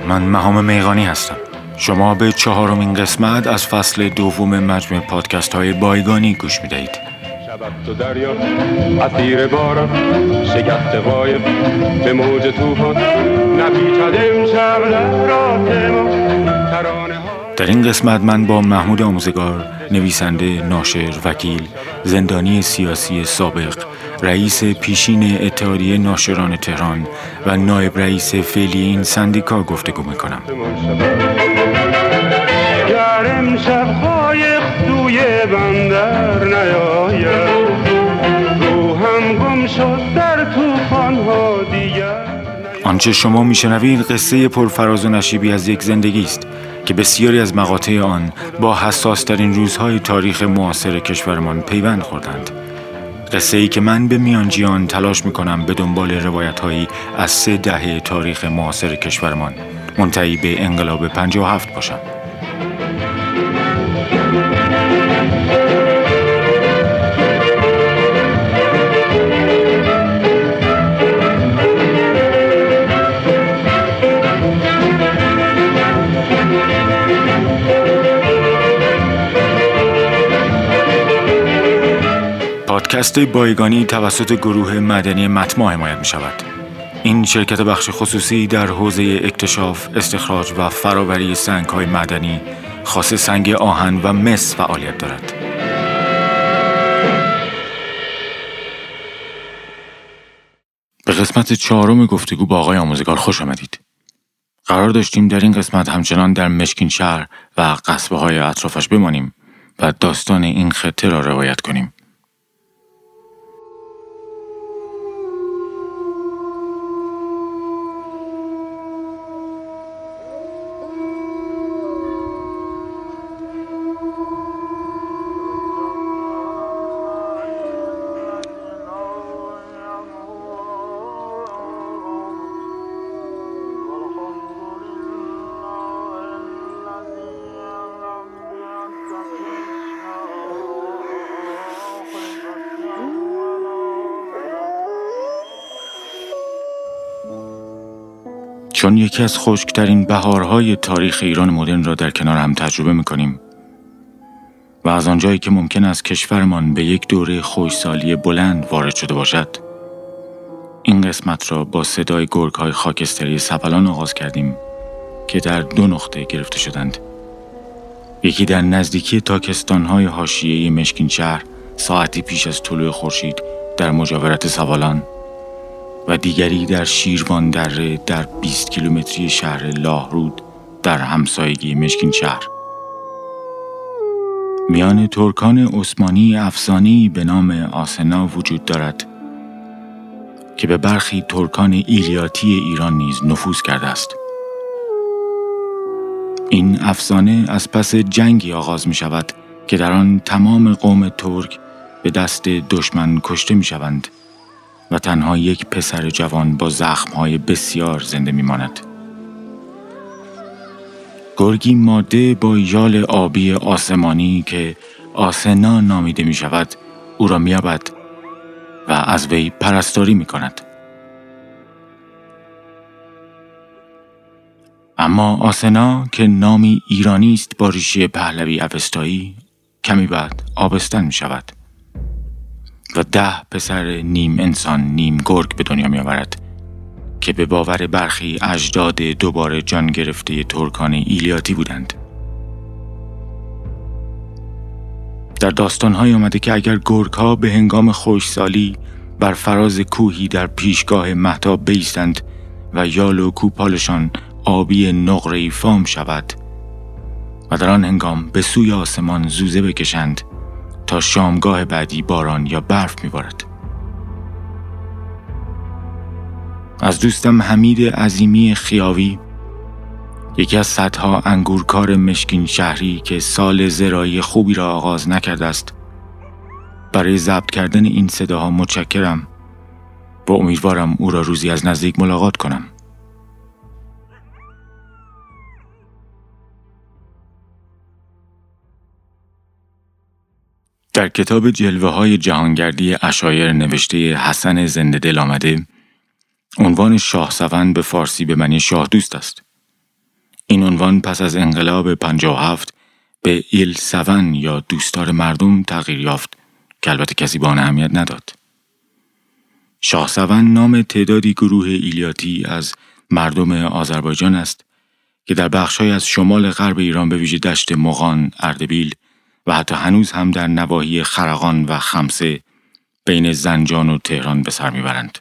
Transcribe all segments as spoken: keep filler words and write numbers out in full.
من مهام میغانی هستم. شما به چهارمین قسمت از فصل دوم مجموعه پادکست های بایگانی گوش میدهید. شبت تو دریا اسیر بارم شگفت غایب به موج طوفان نپیچد امشب رات ما ترانه ها. در این قسمت من با محمود آموزگار، نویسنده، ناشر، وکیل، زندانی سیاسی سابق، رئیس پیشین اتحادیه ناشران تهران و نایب رئیس فعلی این سندیکا گفتگو میکنم. گر امشب قایق سوی بندر نیاید، روحم گم شد در طوفان‌ها دیگر. آنچه شما میشنوید قصه پرفراز و نشیبی از یک زندگی است که بسیاری از مقاطع آن با حساس‌ترین روزهای تاریخ معاصر کشورمان پیوند خوردند. قصه ای که من به میانجی آن تلاش میکنم به دنبال روایت‌هایی از سه دهه تاریخ معاصر کشورمان منتهی به انقلاب پنجاه و هفت باشم. پادکست بایگانی توسط گروه مدنی مطمع حمایت می شود. این شرکت بخش خصوصی در حوزه اکتشاف، استخراج و فراوری سنگ‌های معدنی خاص سنگ آهن و مس فعالیت دارد. به قسمت چهارم گفتگو با آقای آموزگار خوش آمدید. قرار داشتیم در این قسمت همچنان در مشکین شهر و قصبه های اطرافش بمانیم و داستان این خطه را روایت کنیم. چون یکی از خشک‌ترین بهارهای تاریخ ایران مدرن را در کنار هم تجربه می‌کنیم و از آنجایی که ممکن است کشورمان به یک دوره خشکسالی بلند وارد شده باشد، این قسمت را با صدای گرگ‌های خاکستری سپلان آغاز کردیم که در دو نقطه گرفته شدند. یکی در نزدیکی تاکستان‌های حاشیه‌ای مشکین شهر ساعتی پیش از طلوع خورشید در مجاورت سوالان و دیگری در شیروان دره در بیست کیلومتری شهر لاهرود در همسایگی مشکین شهر. میان ترکان عثمانی افسانی به نام آسنا وجود دارد که به برخی ترکان ایلیاتی ایران نیز نفوذ کرده است. این افسانه از پس جنگی آغاز می شود که در آن تمام قوم ترک به دست دشمن کشته می شوند و تنها یک پسر جوان با زخم‌های بسیار زنده می‌ماند. گرگی ماده با یال آبی آسمانی که آسنا نامیده می‌شود او را می‌یابد و از وی پرستاری می‌کند. اما آسنا که نامی ایرانی است با ریشه پهلوی اوستایی کمی بعد آبستن می‌شود و ده پسر نیم انسان نیم گرگ به دنیا می آورد که به باور برخی اجداد دوباره جان گرفته ترکان ایلیاتی بودند. در داستان‌های آمده که اگر گرگ‌ها به هنگام خشکسالی بر فراز کوهی در پیشگاه مهتاب بایستند و یال و کوپالشان آبی نقره‌ای فام شود و در آن هنگام به سوی آسمان زوزه بکشند تا شامگاه بعدی باران یا برف می‌بارد. از دوستم حمید عظیمی خیاوی، یکی از صدها انگورکار مشکین شهری که سال زراعی خوبی را آغاز نکرده است، برای ضبط کردن این صداها متشکرم و امیدوارم او را روزی از نزدیک ملاقات کنم. در کتاب جلوه های جهانگردی اشایر نوشته حسن زنده دل آمده، عنوان شاه سوند به فارسی به معنی شاه دوست است. عنوان پس از انقلاب پنجاه و هفت به ایل سون یا دوستدار مردم تغییر یافت که البته کسی به آن اهمیت نداد. شاه سون نام تعدادی گروه ایلیاتی از مردم آذربایجان است که در بخش‌های از شمال غرب ایران به ویژه دشت مغان، اردبیل و حتی هنوز هم در نواحی خرقان و خمسه بین زنجان و تهران به سر میبرند.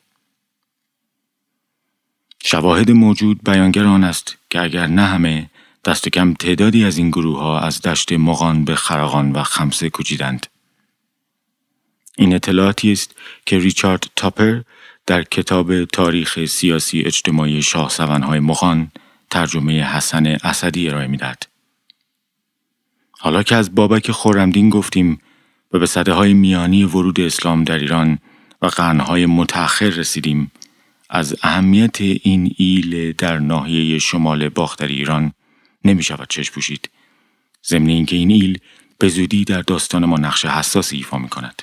شواهد موجود بیانگر آن است که اگر نه همه، دست کم تعدادی از این گروه ها از دشت مغان به خرقان و خمسه کوچیدند. این اطلاعاتی است که ریچارد تاپر در کتاب تاریخ سیاسی اجتماعی شاه سون‌های مغان ترجمه حسن اسدی ارائه می‌دهد. حالا که از بابک خرمدین گفتیم و به سده‌های میانی ورود اسلام در ایران و قرن‌های متأخر رسیدیم، از اهمیت این ایل در ناحیه شمال باختر ایران نمی شود چشم پوشید، ضمن اینکه این ایل به زودی در داستان ما نقش حساسی ایفا می کند.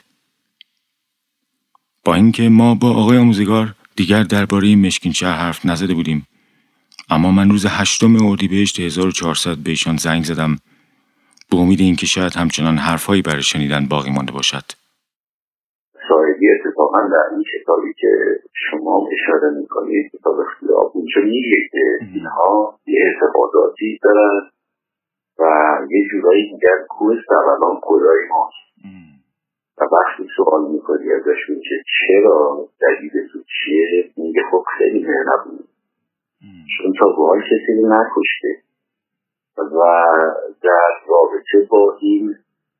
با اینکه ما با آقای آموزگار دیگر درباره مشکین شهر حرف نزده بودیم، اما من روز هشتم اردیبهشت هزار و چهارصد به ایشان زنگ زدم به امید اینکه شاید همچنان حرفایی برای شنیدن باقی مانده باشد. صاحبی اتفاقا در این کتابی که شما اشاره میکنید، کتاب اختلاف، اونجا میگه که اینها یه اعتقاداتی دارن و یه جورایی میگن کوه سوالان کلاه ماست و وقتی سوال میکنی ازشون که چرا دلیلتون چیه، میگه خب خیلی مهربونه، چون تا به حال کسی رو نکشته و در رابطه با این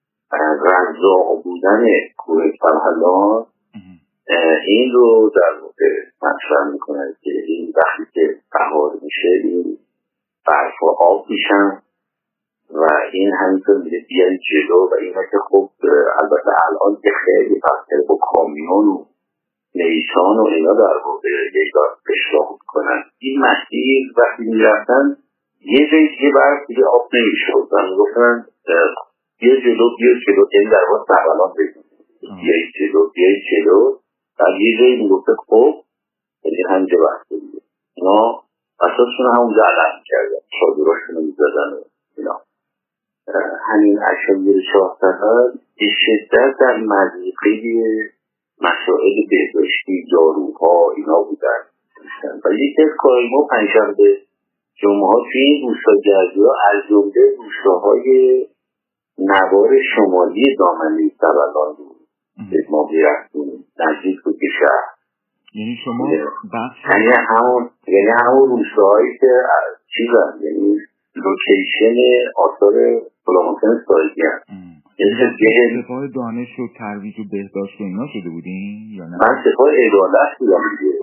رمزاق بودن کوه سوالان این رو در واقع مطرح میکنه که این وقتی که بهار میشه این برف و آب میشن و این همینطور میده بیان جلو و این که خب البته الان که خیلی بحثه با کامیون و نیسان و اینا در واقع یکدار اشراق میکنن. این مسیر وقتی میرفتن یه جایی یه برف دیگه آب نمیشد و میگفتن بیا جلو بیا جلو، این در واقع سوالان بگیم بیایی جلو بیایی جلو و یه جایی میگفته خب یعنی همینجا بحثه دیگه. اینا اساسشون همونجا علم میکردن، چادراشون رو میزدن و اینا. همین اشایر شاه سون به شدت در مضیقه مسائل بهداشتی، داروها اینا بودن و یکی از کارهای ما پنجشنبه جمعه ها توی این روستاگردی ها از جمله روستاهای نوار شمالی دامنه سوالان بود که ما میرفتیم، نزدیک بود به شهر. یعنی شما بخش یعنی همون یعنی همون روستاهایی که چیزن، یعنی لوکیشن آثار فلامونتن سایدی هست. سپاه دانش و ترویج و بهداشت و اینا شده بودین یا نه؟ من سپاه عدالت بودم دیگه.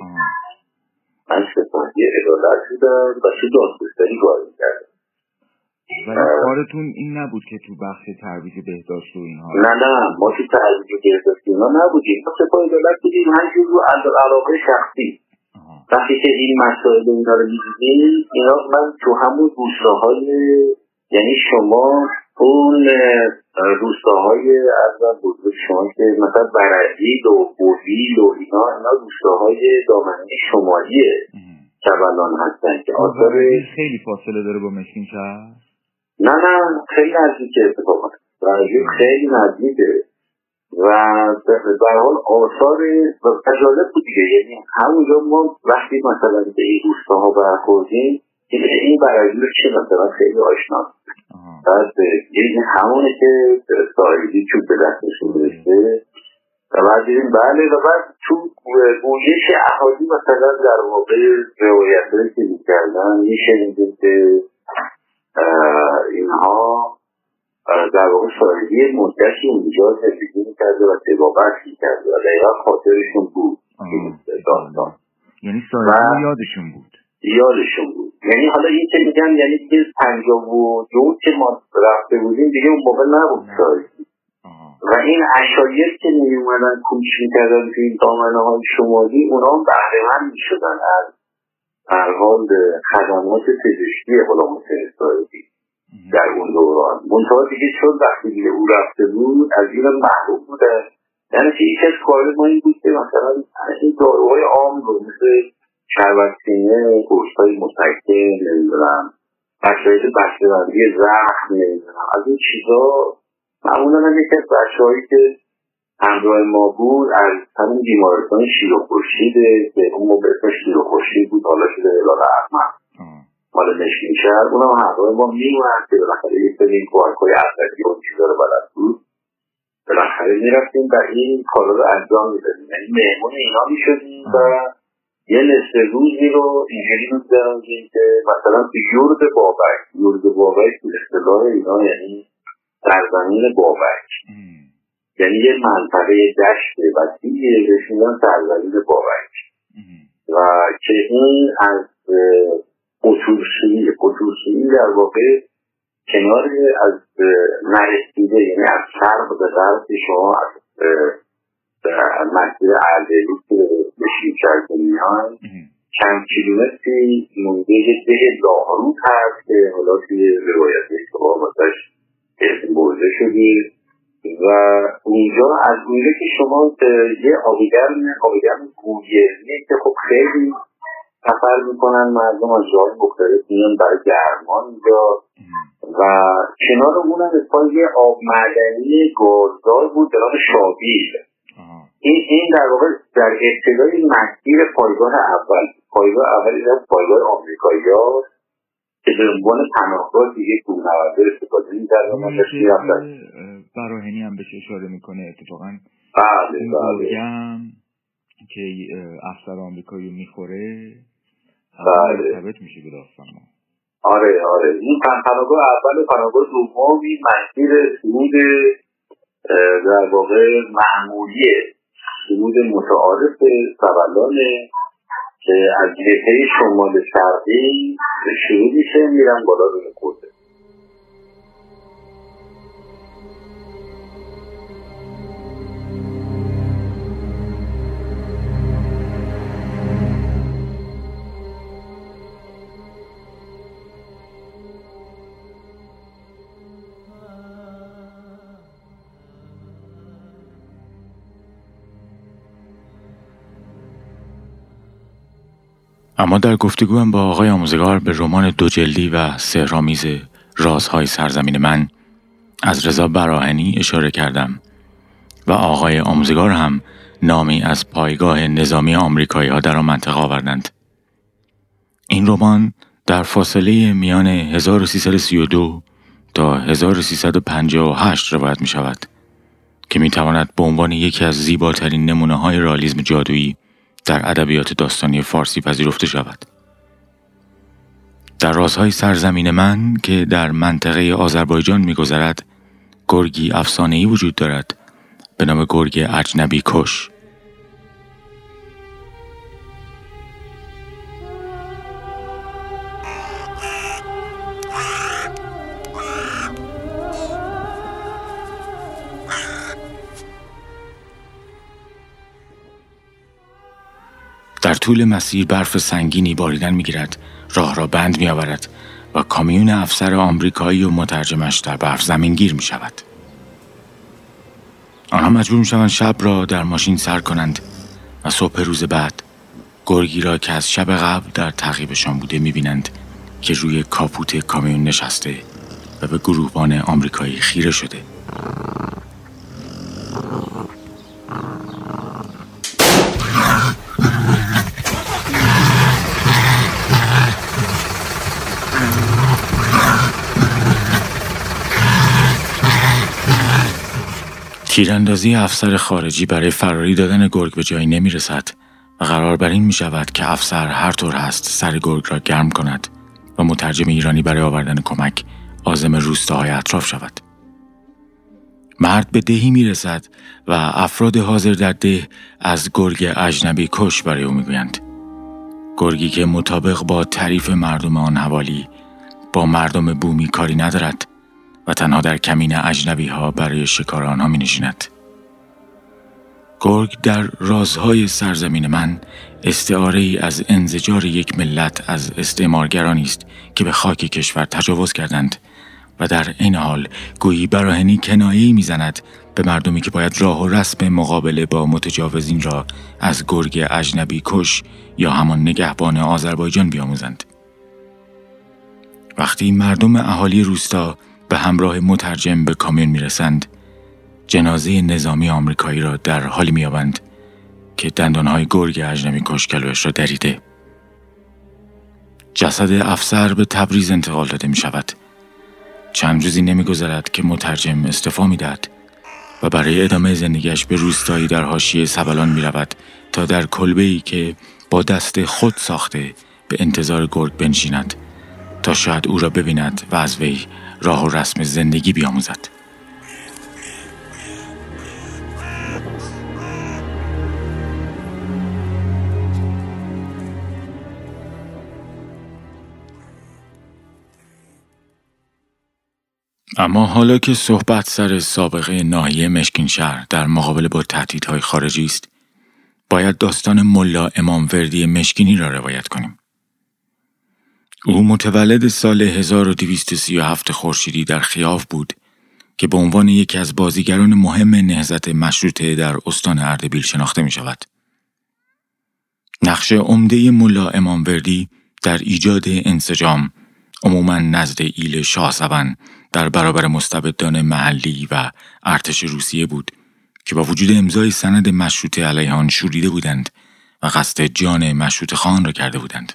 من سپاهی عدالت بودم و چه دادگستری کار میکردم. ولی کارتون این نبود که تو بخش ترویج بهداشت و اینها؟ نه نه ما تو ترویج بهداشت اینا نبودیم، ما سپاه عدالت بودیم همینجور رو علاقه شخصی. وقتی که این مسائل اینا رو می‌دیدیم، اینا من تو همون روستاهای، یعنی شما اون روستاهای از بزرگ شما که مثلا برزیل و بویل و اینا اینا روستاهای دامنه شمالی سوالان هستن که آثار خیلی فاصله داره با مشکین شهر؟ نه نه خیلی نزدیکه اتفاقا، برزیل خیلی نزدیکه و در حال آثار جالب بود دیگه. یعنی همونجا ما وقتی مثلا به این روستاها برخوردیم این برزیل چه مثلا خیلی آشنا بعد یعنی همونه که سایدی چوب به دستشون برسته و بعد دیدیم بله و بعد تو گویش احادی مثلا در واقع روایت‌هایی که می‌کردن می‌شنیدیم که اینها در واقع سایدی مدتی اونجا زندگی می‌کرده و تبابت می‌کرده و دقیقا خاطرشون بود داستان. یعنی سایدی یادشون بود؟ یادشون بود. یعنی حالا این که میگن یعنی که پنجاه و دو که ما رفته بودیم دیگه اون موقع نبود سایدی و این عشایر که می اومدن کوچ میکردن توی این دامنه های شمالی اونا هم بهره‌مند میشدن از هر حال خدمات پزشکی غلامحسین سایدی در اون دوران. منتها دیگه چون وقتی دیگه او رفته بود از این محروم بودن. یعنی که یکی از کارهای ما این بود که مثلا این داروهای عام رو مثل شربت سینه، گوشت‌های مسکن، نمیدونم وسایل بسته‌بندی زخم نمیدونم از این چیزا. معمولا هم یکی از بچه‌هایی که همراه ما بود از همین بیمارستان شیر و خورشیده که اون موقع اسمش شیر و خورشید بود، حالا شده هلال احمر مال مشکین شهر، اونم همراه ما میومد که بالاخره یک سری این کارهای عصبی و چیزا رو بلد بود. بالاخره میرفتیم و این کارا رو انجام میدادیم، یعنی مهمون اینا میشدیم و یه نصف روزی رو اینجوری می‌گذروندیم که مثلا تو یورد بابک، یورد بابک تو اصطلاح اینا یعنی سرزمین بابک، یعنی یه منطقه دشت وسیعه بهش میگن سرزمین بابک و که این از قطورسویی قطورسویی در واقع کنار از نرسیده، یعنی از شرق به غرب شما از مسیر اردبیل که به شیرکرد میان چند کیلومتری مونده یه ده لاهروت هست که حالا توی روایت اشتباه واسش اسم برده شدیم و اونجا از اونجا که شما یه آبیگرم آبیگرم گوگرمیه که خب خیلی سفر میکنن مردم از جای مختلف میان برای گرمان اینجا و کنار اونم اتفاقی یه آب معدنی گازدار بود به نام شابیل. این این در واقع در ابتدای مسیر پایگاه اول پایگاه اولی از پایگاه آمریکایی‌ها که به عنوان پناهگاه دیگه کوهنوردا استفاده می‌کردن و می‌رفتن. براهنی هم بهش اشاره میکنه اتفاقا. بله بله. که افسر آمریکایی میخوره بله ثابت میشه به داستان ما. آره آره این پناهگاه اول و پناهگاه دوم این مسیر صعود در واقع معمولی صعود متعارف سوالانه که از جبهه شمال شرقی شروع میشه میرن بالا روی کوه. اما در گفتگویم با آقای آموزگار به رمان دو جلدی و سحرآمیز رازهای سرزمین من از رضا براهنی اشاره کردم و آقای آموزگار هم نامی از پایگاه نظامی آمریکایی ها در آن منطقه آوردند. این رمان در فاصله میان هزار و سیصد و سی و دو تا هزار و سیصد و پنجاه و هشت روایت می شود که می تواند به عنوان یکی از زیباترین نمونه های رئالیسم جادویی در ادبیات داستانی فارسی پذیرفته شود. در رازهای سرزمین من که در منطقه آذربایجان می‌گذرد، گرگی افسانه‌ای وجود دارد به نام گرگ اجنبی کش. در طول مسیر برف سنگینی باریدن می‌گیرد، راه را بند می‌آورد و کامیون افسر آمریکایی و مترجمش در برف زمین گیر می‌شود. آنها مجبور می‌شوند شب را در ماشین سر کنند و صبح روز بعد گرگی را که از شب قبل در تعقیبشان بوده می‌بینند که روی کاپوت کامیون نشسته و به گروهبان آمریکایی خیره شده. تیراندازی افسر خارجی برای فراری دادن گرگ به جایی نمی رسد و قرار بر این می شود که افسر هر طور هست سر گرگ را گرم کند و مترجم ایرانی برای آوردن کمک عازم روستاهای اطراف شود. مرد به دهی می رسد و افراد حاضر در ده از گرگ اجنبی کش برای او می گویند. گرگی که مطابق با تعریف مردم آن حوالی با مردم بومی کاری ندارد و تنها در کمین اجنبی ها برای شکار آنها می نشیند. گرگ در رازهای سرزمین من استعاره ای از انزجار یک ملت از استعمارگرانی است که به خاک کشور تجاوز کردند و در این حال گویی براهنی کنایه‌ای می‌زند به مردمی که باید راه و رسم مقابله با متجاوزین را از گرگ اجنبی کش یا همان نگهبان آذربایجان بیاموزند. وقتی مردم اهالی روستا به همراه مترجم به کامیون میرسند، جنازه نظامی آمریکایی را در حالی میابند که دندانهای گرگ اجنبی کشکلوش را دریده. جسد افسر به تبریز انتقال داده می شود. چند روزی نمی گذرد که مترجم استعفا می دهد و برای ادامه زندگیش به روستایی در حاشیه سبلان می رود تا در کلبه‌ای که با دست خود ساخته به انتظار گرگ بنشیند تا شاید او را ببیند و از وی راه و رسم زندگی بیاموزد. اما حالا که صحبت سر سابقه ناحیه مشکین شهر در مقابله با تهدیدهای خارجی است، باید داستان ملا اماموردی مشکینی را روایت کنیم. او متولد سال هزار و دویست و سی و هفت خورشیدی در خیاف بود که به عنوان یکی از بازیگران مهم نهضت مشروطه در استان اردبیل شناخته می شود. نقش عمده ملا اماموردی در ایجاد انسجام عموماً نزد ایل شاهزبان در برابر مستبدان محلی و ارتش روسیه بود که با وجود امضای سند مشروطه علیه آن شوریده بودند و قصد جان مشروطه خان را کرده بودند.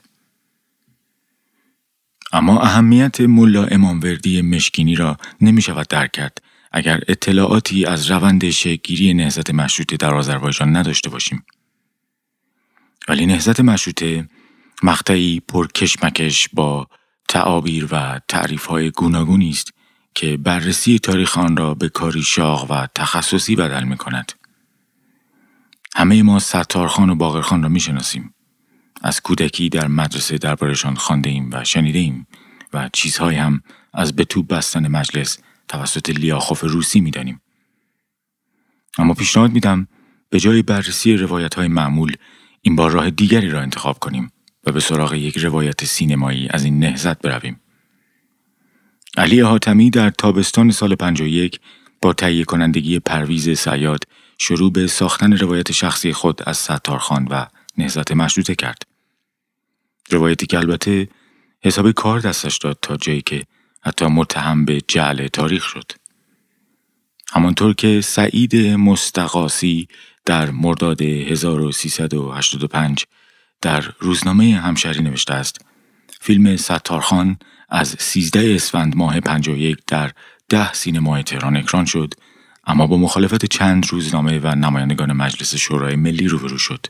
اما اهمیت ملا اماموردی مشکینی را نمی شود درک کرد اگر اطلاعاتی از روند شکل‌گیری نهضت مشروطه در آذربایجان نداشته باشیم. ولی نهضت مشروطه مقطعی پرکشمکش با تعابیر و تعریف‌های گوناگونی است که بررسی تاریخ آن را به کاری شاق و تخصصی بدل می کند. همه ما ستارخان و باقرخان را می شناسیم. از کودکی در مدرسه دربارشان خوانده ایم و شنیده ایم و چیزهای هم از به توپ بستن مجلس توسط لیاخوف روسی می دانیم. اما پیشنهاد می دم به جای بررسی روایت‌های معمول این بار راه دیگری را انتخاب کنیم و به سراغ یک روایت سینمایی از این نهضت برویم. علی حاتمی در تابستان سال پنجاه و یک با تهیه کنندگی پرویز صیاد شروع به ساختن روایت شخصی خود از ستارخان و نهضت مشروطه کرد. روایتی که البته حساب کار دستش داد تا جایی که حتی متهم به جعل تاریخ شد. همانطور که سعید مستقاسی در مرداد هزار و سیصد و هشتاد و پنج در روزنامه همشهری نوشته است، فیلم ستارخان از سیزده اسفند ماه پنجاه و یک در ده سینمای تهران اکران شد، اما با مخالفت چند روزنامه و نمایندگان مجلس شورای ملی روبرو شد.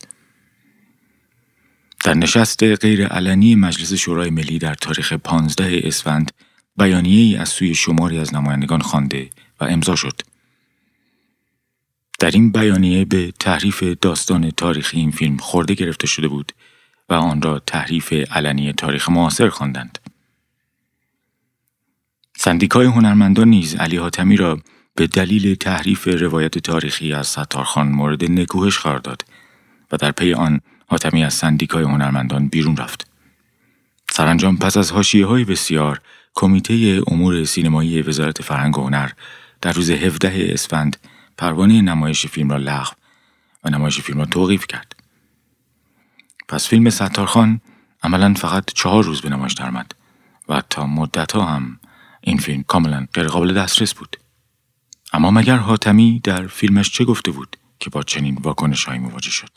در نشست غیر علنی مجلس شورای ملی در تاریخ پانزده اسفند بیانیه‌ای از سوی شماری از نمایندگان خوانده و امضا شد. در این بیانیه به تحریف داستان تاریخی این فیلم خورده گرفته شده بود و آن را تحریف علنی تاریخ معاصر خواندند. سندیکای هنرمندان نیز علی حاتمی را به دلیل تحریف روایت تاریخی از ستارخان مورد نکوهش قرار داد و در پی آن حاتمی از سندیکای هنرمندان بیرون رفت. سرانجام پس از حاشیه‌های بسیار، کمیته امور سینمایی وزارت فرهنگ و هنر در روز هفدهم اسفند پروانه نمایش فیلم را لغو و نمایش فیلم را توقیف کرد. پس فیلم ستارخان عملاً فقط چهار روز به نمایش درآمد و تا مدت‌ها هم این فیلم کاملاً غیر قابل دسترس بود. اما مگر حاتمی در فیلمش چه گفته بود که با چنین واکنش‌هایی مواجه شد؟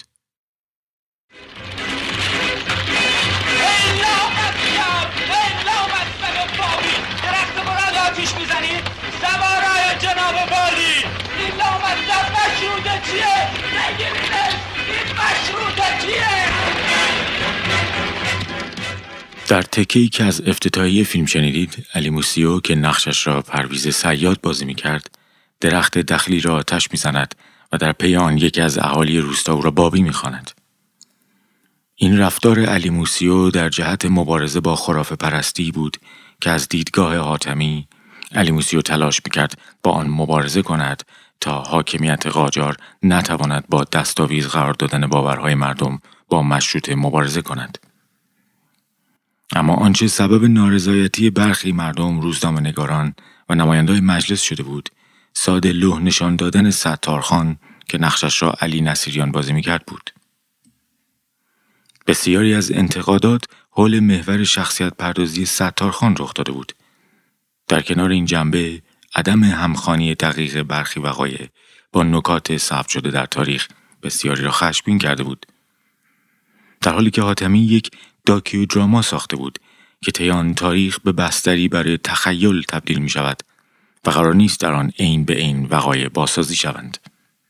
در تکه‌ای که از افتتاحیه فیلم شنیدید، علی موسیو که نقشش را پرویز صیاد بازی می‌کرد، درخت دخلی را آتش می‌زند و در پی آن یکی از اهالی روستا او را بابی می‌خواند. این رفتار علی موسیو در جهت مبارزه با خرافه پرستی بود که از دیدگاه حاتمی علی موسیو تلاش می‌کرد با آن مبارزه کند تا حاکمیت قاجار نتواند با دستاویز قرار دادن باورهای مردم با مشروطه مبارزه کند. اما آنچه سبب نارضایتی برخی مردم، روزنامه‌نگاران و نماینده‌های مجلس شده بود، ساده لوح نشان دادن ستارخان که نقشش را علی نصیریان بازی می‌کرد بود. بسیاری از انتقادات حول محور شخصیت پردازی ستارخان رخ داده بود. در کنار این جنبه، عدم همخوانی دقیق برخی وقایع با نکات ثبت شده در تاریخ بسیاری را خشمگین کرده بود. در حالی که حاتمی یک داکیو دراما ساخته بود که طی آن تاریخ به بستری برای تخیل تبدیل می شود و قرار نیست در آن عین به عین وقایع بازسازی شوند.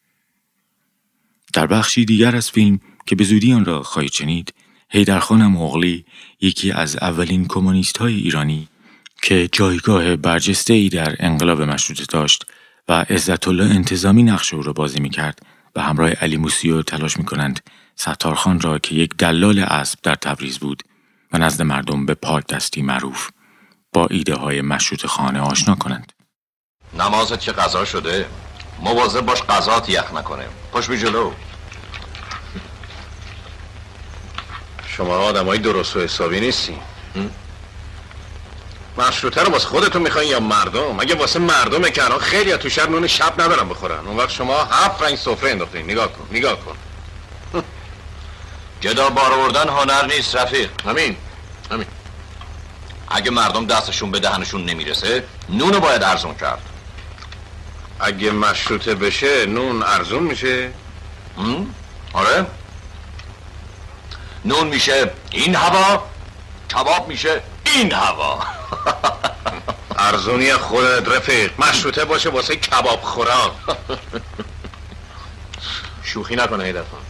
در بخشی دیگر از فیلم که به زودی آن را خواهید شنید، حیدرخان مغلی، یکی از اولین کمونیست های ایرانی که جایگاه برجسته ای در انقلاب مشروطه داشت و عزت الله انتظامی نقش او را بازی می کرد و همراه علی موسیو تلاش می کنند ستارخان را که یک دلال اسب در تبریز بود و نزد مردم به پاک دستی معروف با ایده های مشروطه خانه آشنا کنند. نمازت که قضا شده، مواظب باش قضات یخ نکنه. پاش بی جلو. شما آدمای درست و حسابی نیستی. مشروطه رو واسه خودتون میخواین یا مردم؟ اگه واسه مردمه که الان خیلی تو شب نون شب ندارن بخورن، اون وقت شما هفت رنگ سفره انداختین. نگاه کن نگاه کن. جدا بار آوردن هنر نیست رفیق. همین همین. اگه مردم دستشون به دهنشون نمیرسه، نونو باید ارزون کرد. اگه مشروطه بشه نون ارزون میشه؟ آره. نون میشه این هوا، کباب میشه این هوا. ارزونی خودت رفیق. مشروطه باشه واسه کباب خورا. شوخی نکنه حیدرخان.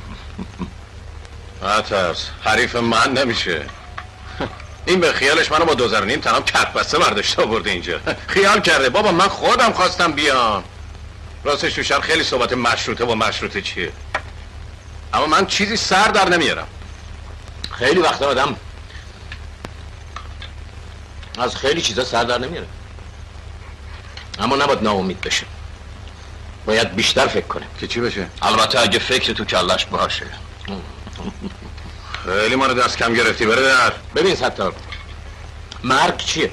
نترس، حریف من نمیشه. این به خیالش منو با دوزار نیم تنام کت بسته برداشته آورده اینجا. خیال کرده بابا من خودم خواستم بیام. راستش تو شهر خیلی صحبت مشروطه و مشروطه چیه، اما من چیزی سر در نمیارم. خیلی وقتا آدم از خیلی چیزا سر در نمیاره، اما نباید ناامید بشه. باید بیشتر فکر کنه. که چی بشه؟ البته اگه فکر تو کلش باشه. خیلی ما رو دست کم گرفتی. بره در. ببین ستار، مرگ چیه؟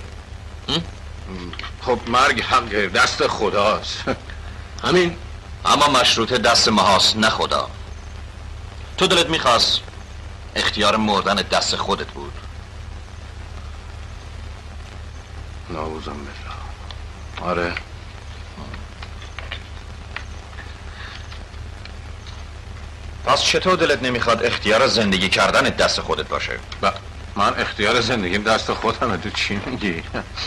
خب مرگ حق دست خداست. همین. اما مشروطه دست ماهاست نه خدا. تو دلت میخواست اختیار مردن دست خودت بود. نعوذ بالله. آره. پس چطور دلت نمیخواد اختیار زندگی کردن دست خودت باشه؟ ب... من اختیار زندگیم دست خودمه. تو چی میگی؟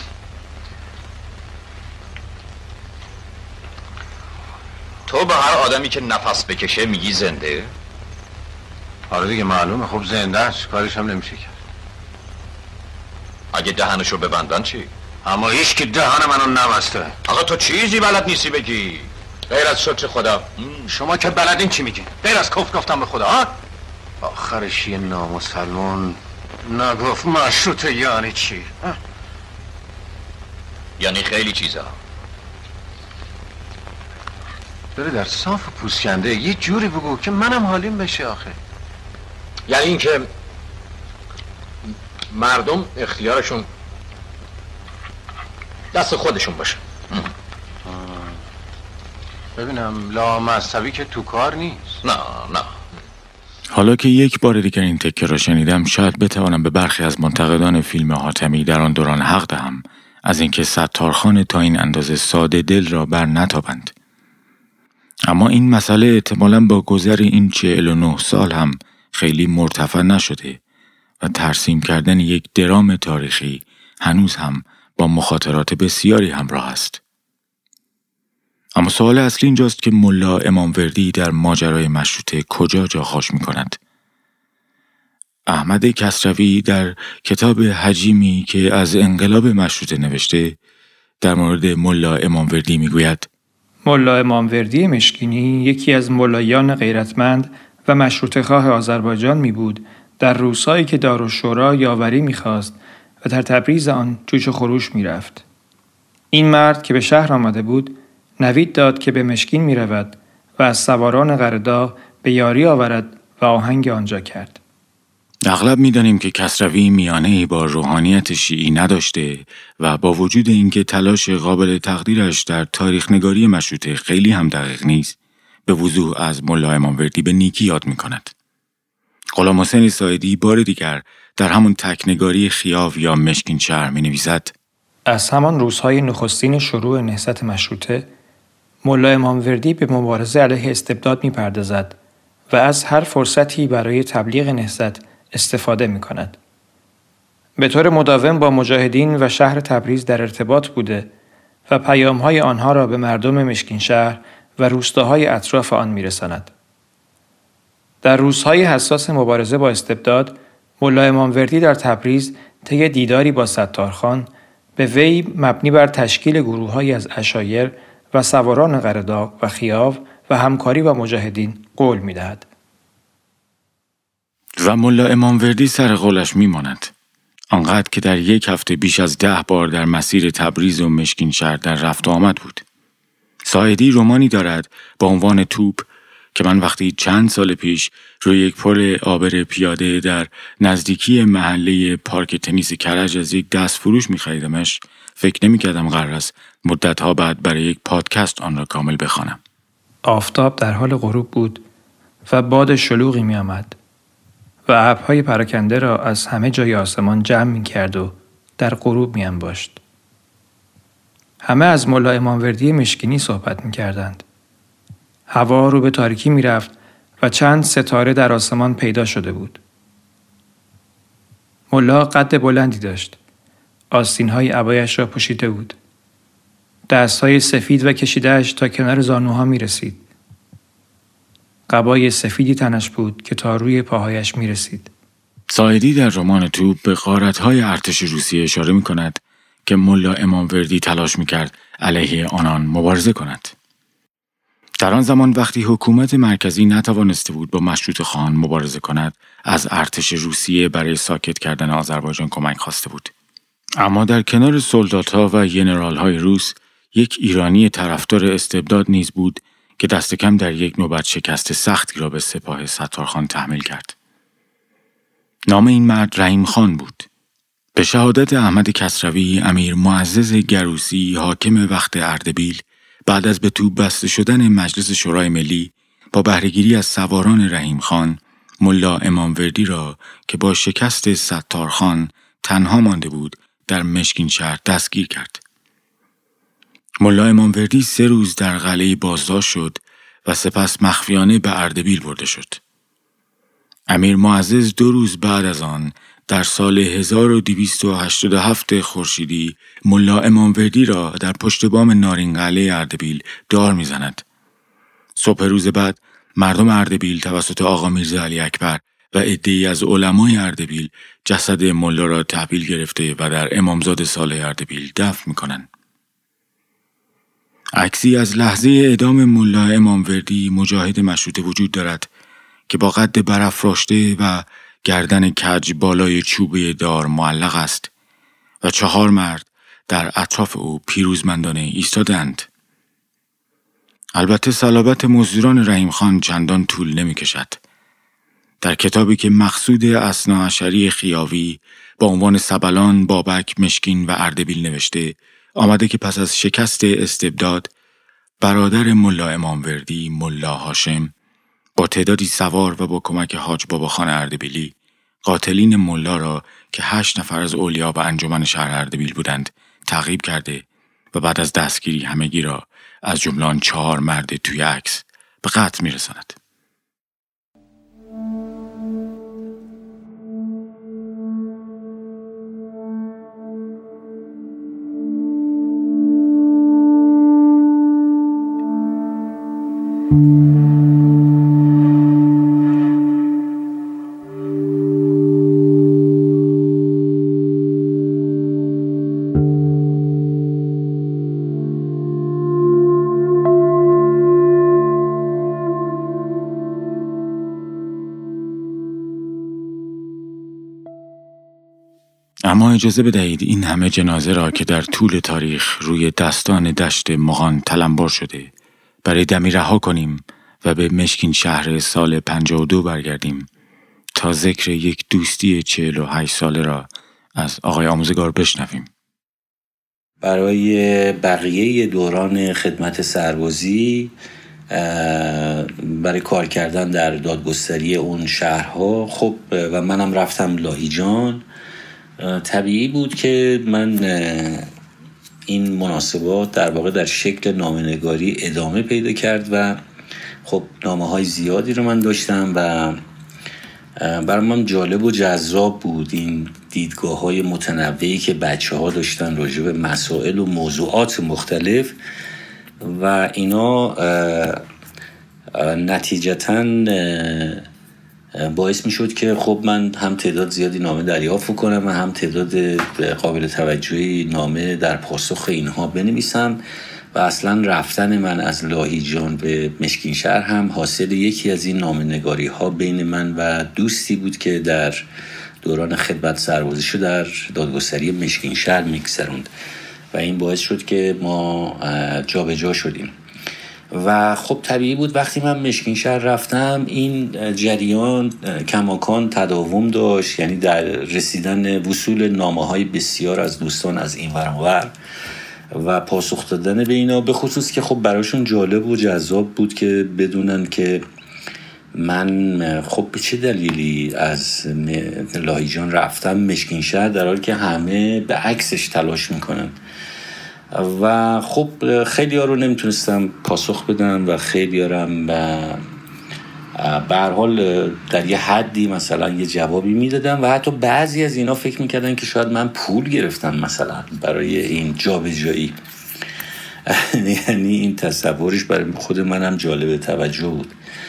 تو به هر آدمی که نفس بکشه میگی زنده؟ آره دیگه معلومه. خب زنده است، کارش هم نمیشه کرد. اگه دهنشو ببندن چی؟ اما هیچ که دهن منو نبسته. آقا تو چیزی بلد نیستی بگی غیر از شکر خدا. شما که بلدین چی میگین؟ غیر از کفر گفتم به خدا ها؟ آخرش یه نامسلمون نگفت مشروطه یعنی چی؟ ها؟ یعنی خیلی چیزا. بره در صاف و پوسکنده یه جوری بگو که منم حالیم بشه آخه. یعنی این که مردم اختیارشون دست خودشون باشه. ببینم لامذهبی که تو کار نیست. نه نه. حالا که یک بار دیگر این تکه را شنیدم، شاید بتوانم به برخی از منتقدان فیلم حاتمی در آن دوران حق دهم از اینکه ستارخان تا این اندازه ساده دل را بر نتابند. اما این مسئله احتمالاً با گذر این چهل و نه سال هم خیلی مرتفع نشده و ترسیم کردن یک درام تاریخی هنوز هم با مخاطرات بسیاری همراه است. اما سوال اصلی اینجاست که ملا اماموردی در ماجرای مشروطه کجا جا خوش می کند؟ احمد کسروی در کتاب حجیمی که از انقلاب مشروطه نوشته در مورد ملا اماموردی می گوید: ملا اماموردی مشکینی یکی از ملایان غیرتمند و مشروطه‌خواه آذربایجان می بود در روزهایی که دارالشورا یاوری می خواست و در تبریز آن جوش و خروش می رفت. این مرد که به شهر آمده بود نوید داد که به مشکین می رود و از سواران قره‌داغ به یاری آورد و آهنگ آنجا کرد. اغلب می دانیم که کسروی میانه‌ای با روحانیت شیعی نداشته و با وجود اینکه تلاش قابل تقدیرش در تاریخ نگاری مشروطه خیلی هم دقیق نیست، به وضوح از ملا اماموردی به نیکی یاد می کند. غلام حسین ساعدی بار دیگر در همون تکنگاری خیاو یا مشکین شهر می نویسد: از همان روزهای نخستین شروع نهضت مشروطه، ملا اماموردی به مبارزه علیه استبداد می پردازد و از هر فرصتی برای تبلیغ نهضت استفاده می کند. به طور مداوم با مجاهدین و شهر تبریز در ارتباط بوده و پیامهای آنها را به مردم مشکین شهر و روستاهای اطراف آن می رساند. در روزهای حساس مبارزه با استبداد، ملا اماموردی در تبریز طی دیداری با ستارخان به وی مبنی بر تشکیل گروه‌هایی از عشایر و سواران قره‌داغ و خیاو و همکاری با مجاهدین قول می‌دهد. و ملا اماموردی سر قولش می‌ماند. آنقدر که در یک هفته بیش از ده بار در مسیر تبریز و مشکین شهر در رفت و آمد بود. ساعدی رمانی دارد با عنوان توپ که من وقتی چند سال پیش روی یک پل عابر پیاده در نزدیکی محله پارک تنیس کرج از یک دست فروش می خریدمش، فکر نمی کردم قرار است مدتها بعد برای یک پادکست آن را کامل بخوانم. آفتاب در حال غروب بود و باد شلوغی می آمد و ابرهای پراکنده را از همه جای آسمان جمع می کرد و در غروب می انباشت. همه از ملا اماموردی مشکینی صحبت می کردند. هوا رو به تاریکی می رفت و چند ستاره در آسمان پیدا شده بود. ملا قد بلندی داشت. آستین‌های عبایش را پوشیده بود. دست‌های سفید و کشیده‌اش تا کنار زانوها می رسید. قبای سفیدی تنش بود که تا روی پاهایش می رسید. ساعدی در رمان توپ به غارت‌های ارتش روسیه اشاره می کند که ملا اماموردی تلاش می کرد علیه آنان مبارزه کند. در آن زمان وقتی حکومت مرکزی نتوانسته بود با مشروطه خان مبارزه کند، از ارتش روسیه برای ساکت کردن آذربایجان کمک خواسته بود. اما در کنار سولدات‌ها و ژنرال‌های روس، یک ایرانی طرفدار استبداد نیز بود که دست کم در یک نوبت شکست سختی را به سپاه ستارخان تحمیل کرد. نام این مرد رحیم خان بود. به شهادت احمد کسروی، امیر معزز گروسی حاکم وقت اردبیل، بعد از به توپ بسته شدن مجلس شورای ملی با بهره‌گیری از سواران رحیم خان، ملا اماموردی را که با شکست ستارخان تنها مانده بود در مشکین شهر دستگیر کرد. ملا اماموردی سه روز در قلعه بازداشت شد و سپس مخفیانه به اردبیل برده شد. امیر معزز دو روز بعد از آن در سال هزار و دویست و هشتاد و هفت خورشیدی ملا اماموردی را در پشت بام نارین قلعه اردبیل دار می‌زند. صبح روز بعد مردم اردبیل توسط آقا میرزا علی اکبر و عده‌ای از علمای اردبیل جسد ملا را تحویل گرفته و در امامزاده سالح اردبیل دفن می‌کنند. عکسی از لحظه اعدام ملا اماموردی مجاهد مشروطه وجود دارد که با قد برافراشته و گردن کج بالای چوبه دار معلق است و چهار مرد در اطراف او پیروزمندانه ایستادند. البته صلابت مزدوران رحیم خان چندان طول نمی کشد. در کتابی که مقصود اثنا عشری خیاوی با عنوان سبلان، بابک، مشکین و اردبیل نوشته، آمده که پس از شکست استبداد برادر ملا اماموردی، ملا هاشم، با تعدادی سوار و با کمک حاج باباخان اردبیلی قاتلین ملا را که هشت نفر از اولیا و انجمن شهر اردبیل بودند تعقیب کرده و بعد از دستگیری همگی را از جمله آن چهار مرد توی عکس به قتل می‌رساند. اما اجازه بدهید این همه جنازه را که در طول تاریخ روی دستان دشت مغان تلمبار شده برای دمی رها کنیم و به مشکین شهر سال پنجاه و دو برگردیم تا ذکر یک دوستی چهل و هشت ساله را از آقای آموزگار بشنویم. برای بقیه دوران خدمت سربازی برای کار کردن در دادگستری اون شهرها. خب و منم رفتم لاهیجان. طبیعی بود که من این مناسبات در واقع در شکل نامه‌نگاری ادامه پیدا کرد و خب نامه‌های زیادی رو من داشتم و برای من جالب و جذاب بود این دیدگاه‌های متنوعی که بچه‌ها داشتن راجع به مسائل و موضوعات مختلف و اینا نتیجتاً باعث می شد که خب من هم تعداد زیادی نامه دریافت کنم و هم تعداد قابل توجهی نامه در پاسخ اینها بنویسم و اصلا رفتن من از لاهیجان به مشکین شهر هم حاصل یکی از این نامه نگاری ها بین من و دوستی بود که در دوران خدمت سربازیشو در دادگستری مشکین شهر میگذروند و این باعث شد که ما جا به جا شدیم. و خب طبیعی بود وقتی من مشکین شهر رفتم این جریان کماکان تداوم داشت، یعنی در رسیدن وصول نامه های بسیار از دوستان از این ور اون ور و پاسخ دادن به اینا، به خصوص که خب براشون جالب و جذاب بود که بدونن که من خب به چه دلیلی از لاهیجان رفتم مشکین شهر در حالی که همه به عکسش تلاش میکنن. و خب خیلی ها رو نمیتونستم پاسخ بدم و خیلی هارم به هر حال در یه حدی مثلا یه جوابی میدادم و حتی بعضی از اینا فکر میکردن که شاید من پول گرفتم مثلا برای این جابجایی. یعنی این تصورش برای خود منم جالب توجه بود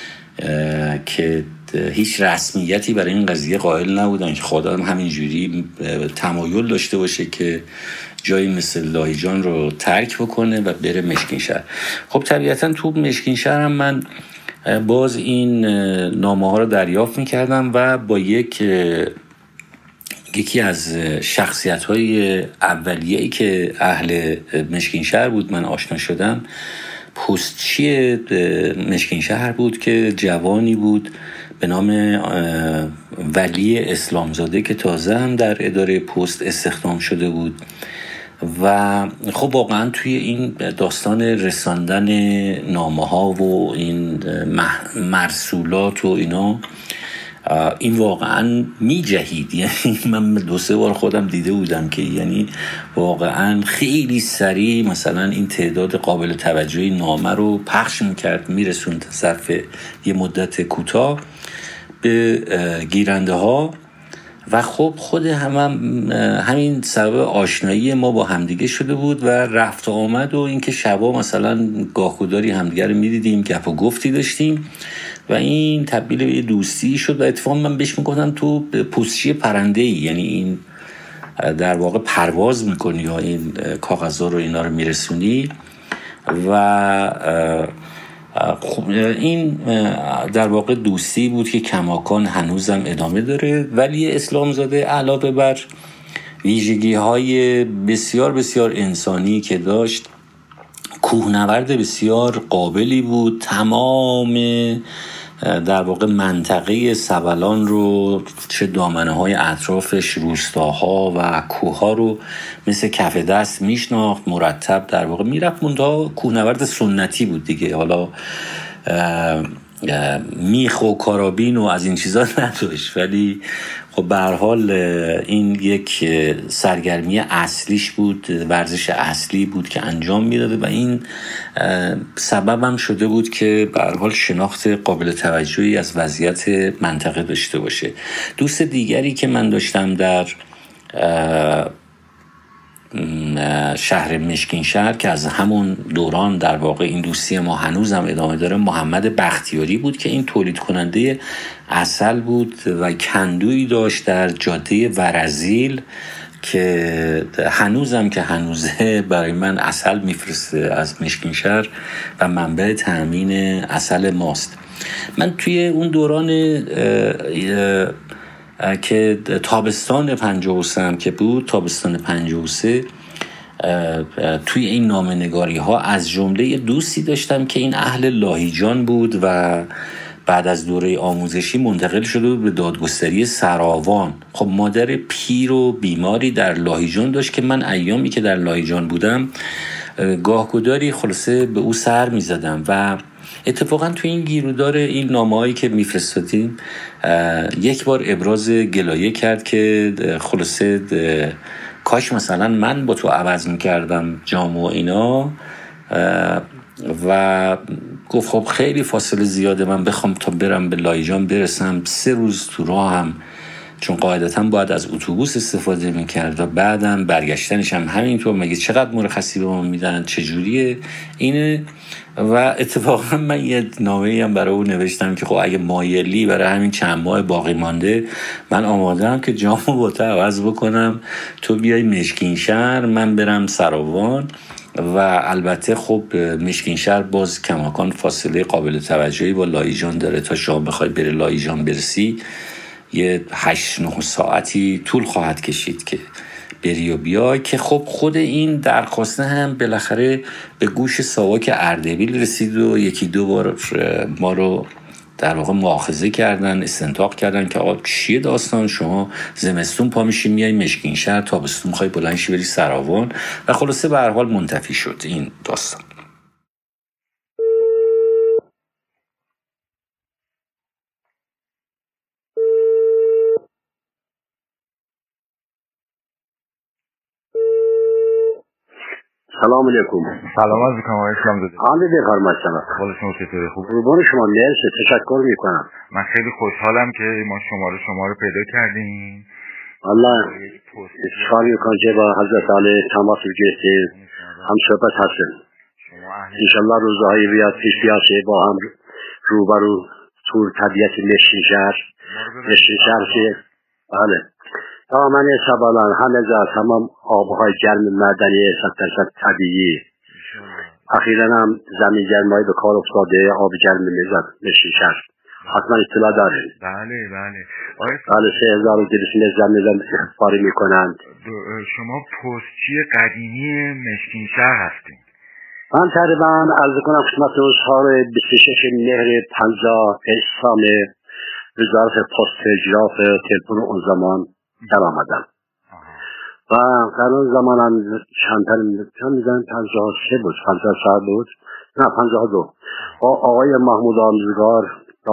که هیچ رسمیتی برای این قضیه قائل نبودن که خدا هم همینجوری تمایل داشته باشه که جایی مثل لاهیجان رو ترک بکنه و بره مشکین شهر. خب طبیعتا تو مشکین شهر هم من باز این نامه ها رو دریافت میکردم و با یک یکی از شخصیت های اولیه‌ای که اهل مشکین شهر بود من آشنا شدم، پستچی مشکین شهر بود که جوانی بود به نام ولی اسلامزاده که تازه هم در اداره پست استخدام شده بود و خب واقعا توی این داستان رساندن نامه ها و این مرسولات و اینا این واقعا می جهید. یعنی من دو سه بار خودم دیده بودم که یعنی واقعا خیلی سریع مثلا این تعداد قابل توجهی نامه رو پخش میکرد، میرسوند ظرف یه مدت کوتاه به گیرنده ها و خب خود هم, هم همین سبب آشنایی ما با همدیگه شده بود و رفت و آمد و اینکه شبا مثلا گاهگداری همدیگه رو میدیدیم، گپ و گفتی داشتیم و این تبدیل به یه دوستی شد و اتفاقا من بهش میگفتم تو پستچی پرنده‌ای، یعنی این در واقع پرواز میکنی یا این کاغذها رو اینا رو میرسونی و خب این در واقع دوستی بود که کماکان هنوزم ادامه داره. ولی اسلامزاده علاوه بر ویژگی های بسیار بسیار انسانی که داشت، کوهنورد بسیار قابلی بود. تمام در واقع منطقه سبلان رو، چه دامنه های اطرافش، روستاها و کوها رو مثل کف دست میشناخت، مرتب در واقع میرفت. منتها کوهنورد سنتی بود دیگه، حالا میخ و کارابین و از این چیزا نداشت، ولی خب به هر حال این یک سرگرمی اصلیش بود، ورزش اصلی بود که انجام میداده و این سبب هم شده بود که به هر حال شناخت قابل توجهی از وضعیت منطقه داشته باشه. دوست دیگری که من داشتم در شهر مشکین شهر که از همون دوران در واقع این دوستی ما هنوز هم ادامه داره، محمد بختیاری بود که این تولید کننده عسل بود و کندویی داشت در جاده ورزیل که هنوزم که هنوزه برای من عسل میفرسته از مشکین شهر و منبع تأمین عسل ماست. من توی اون دوران که تابستان پنجاه و سه هم که بود، تابستان پنجاه و سه، توی این نامه نگاری ها از جمله دوستی داشتم که این اهل لاهیجان بود و بعد از دوره آموزشی منتقل شده بود به دادگستری سراوان. خب مادر پیر و بیماری در لاهیجان داشت که من ایامی که در لاهیجان بودم گاهگداری خلاصه به او سر می زدم و اتفاقا تو این گیرودار این نامه‌هایی که میفرستادیم یک بار ابراز گلایه کرد که خلاصه کاش مثلا من با تو عوض میکردم جام و اینا، و گفت خب خیلی فاصله زیاده، من بخوام تا برم به لایجان برسم سه روز تو راهم، چون قاعدتا باید از اتوبوس استفاده میکرد و بعدم برگشتنش هم همینطور. مگه چقدر مرخصی به ما میدن؟ چجوریه اینه؟ و اتفاقا من یه نامه‌ای هم برای اون نوشتم که خب اگه مایلی برای همین چند ماه باقی مانده من آماده‌ام که جامو با تو عوض بکنم، تو بیای مشکین شهر من برم سراوان. و البته خب مشکین شهر باز کماکان فاصله قابل توجهی با لایجان داره، تا شما بخوای بری لایجان برسی یه هشت نه ساعتی طول خواهد کشید که بری و بیای. که خب خود این درخواسته هم بالاخره به گوش ساواک اردبیل رسید و یکی دو بار ما رو در واقع مؤاخذه کردن، استنتاق کردن که آقا چیه داستان، شما زمستون پا میشی میای مشکین شهر، تابستون میخوای بلند شی بری سراوان. و خلاصه به هر حال منتفی شد این داستان. سلام علیکم. سلام علیکم آقای اسلام زاده. حال بخیر ماشاءالله. حال شما چطوره؟ خوب؟ قربان شما، مرسی، تشکر میکنم. من خیلی خوشحالم که ما شما رو شما رو پیدا کردیم. الله اشکال میکنم که با حضرت علی تماس گرفتید، هم صحبت هستیم. انشالله روزهای بیاد پیش بیاد با هم روبرو تور طبیعت مشکین شهر مشکین شهر که بله دامن سبالان همه جا تمام آبهای گرم معدنی صد درصد طبیعی. اخیراً هم زمین گرمایی به کار افتاده، آب گرم میزد مشکین شهر، حتما اطلاع دارین. بله بله آقای بله سه هزار و دویست متر زمین اخباری میکنند. شما پستچی قدیمی مشکین شهر هستین؟ من تقریبا عرض کنم خدمت سال بیست و شش مهر پنجاه اسلام وزارت پست تلگراف تلفن اون زمان در آمدم و در اون زمان هم چند چند میزن پنجاه و سه بود، پنجاه سال بود، نه پنجاه و دو، با آقای محمود آموزگار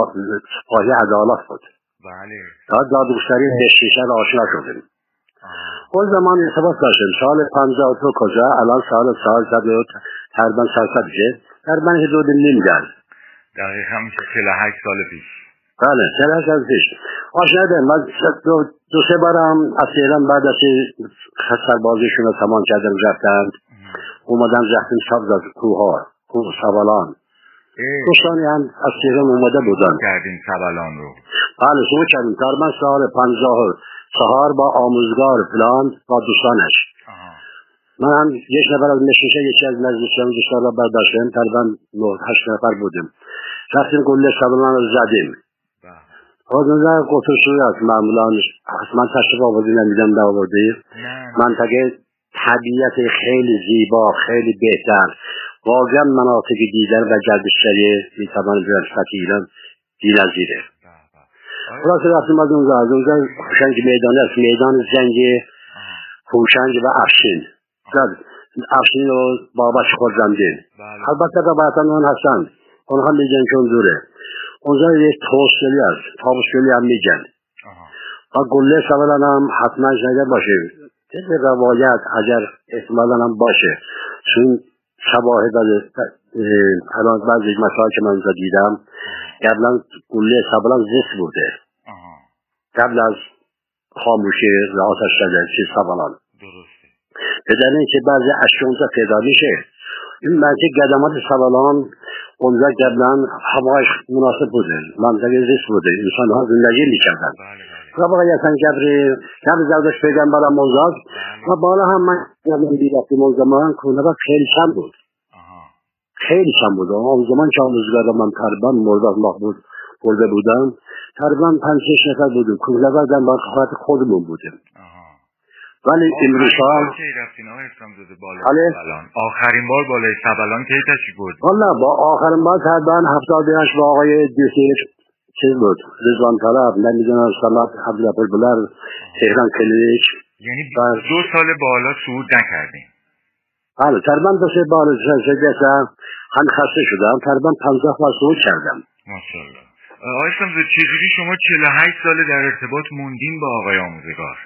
سپاهی عدالت بود. بله تا دادگستری مشکین شهر آشنا شدیم. اون زمان ارتباط داشتیم. سال پنجاه و دو کجا، الان سال سال زد و تقریبا سالصد میشه، تقریبا حدود نیم گل دقیقا میشه چهل و هشت سال پیش. بله چهل و هشت سال پیش آشنا شدیم. من دو, دو سه بارم اصیلا بعد از سربازیشون رو تمام کردم رفتند، اومدن رفتیم شب داد کوها کوه سوالان دوستانی هم از تهران اومده بودن کردیم سوالان رو. بله شروع کردیم تقریبا سال پنجاه و چهار با آموزگار پلان با دوستانش. من هم یک نفر از مشکشه یکی از نزدیکان دوستان را برداشتیم، تقریبا نه هشت نفر بودیم، رفتیم گله سوالان رو زدیم. از نظر قطر شروع است معمولا من تشریف آوردی نمیدم در آورده منطقه طبیعت خیلی زیبا، خیلی بهتر، واقعا مناطق دیدن و گردشگری میتوان ریاست ایران بی‌نظیره. خلاص رفتیم از اونجا از اونجا خوشنگ میدان است، میدان زنگ خوشنگ و افشین افشین و باباش خورزمدین. البته روایتا اون هستند، اونها میگن که اون دوره اونجا یک توسلی است، تابسکلی هم میگن و گله سوالان هم حتما شنیده باشه، طبق روایت اگر احتمالا هم باشه، چون شواهد الان بعضی مسائل که من اونجا دیدم قبلا گله سوالان زیست بوده قبل از خاموشی آتش شده چیز سوالان. درسته. به دلیل اینکه بعضی اشیا اونجا پیدا میشه، این منطقه قدمات سوالان اونجا قبلا هوایش مناسب بوده، منطقه زیست بوده، انسان ها زندگی میکردن و باقی اصلا قبری قبل زردش پیغمبر موزاد و بالا هم من دیدم اون زمان کونبا خیلی کم بود خیلی کم بود. اون زمان که آموزگار من تقریبا مرزاد محمود برده بودم تقریبا پنج شش نفر بودیم، کونبا در مقامات خودمون بودیم. ولی امروز ها آخرین بار بالای سبلان کی تشریف بردید؟ والا با آخرین بار تقریبا هفتاد و هشت با آقای دیسیر چیز بود، رضوان طلب، نمیدونم سلات عبدالعبال بلر، تهران کلینیک. یعنی دو سال بالا صعود نکردیم؟ بله تقریبا دو سه بار شده هم خسته شدم، تقریبا پنجاه بار صعود کردم. ماشاءالله. آقای شمزه چجوری شما چهل و هشت سال در ارتباط موندین با آقای آموزگار؟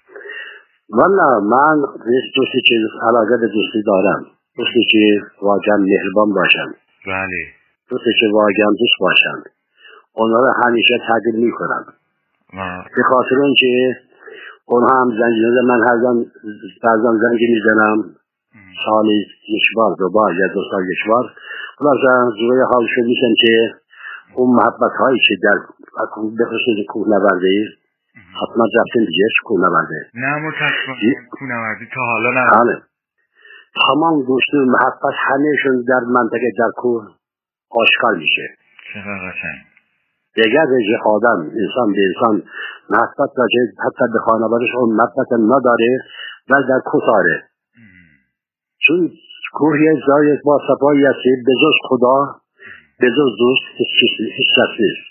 والا من دوستی که علاقه به دوستی دارم، دوستی که واقعا مهربان باشن، بله، دوستی که واقعا دوست باشن، اونا رو همیشه تقدیر میکنم. به خاطر اینکه اونها هم زنگ میزنن، من هر زن بعضا زنگ میزنم، سالی یک بار دو بار یا دو سال یک بار، خلاصا روی حالشون میشن که اون محبت هایی که در بخصوص کوهنوردی حتما رفتن دیگه کوهنوردی نه متاسفانه کوهنوردی تا حالا نه، تمام دوستی و محبت همهشون در منطقه در کوه آشکار میشه. چقدر قشنگ. دیگر رژه آدم انسان به انسان محبت داره، حتی به خانواده‌اش اون محبت نداره و در کوه داره، چون کوه یه جای با صفایی هستی به جز خدا به جز دوست هیچ کس نیست.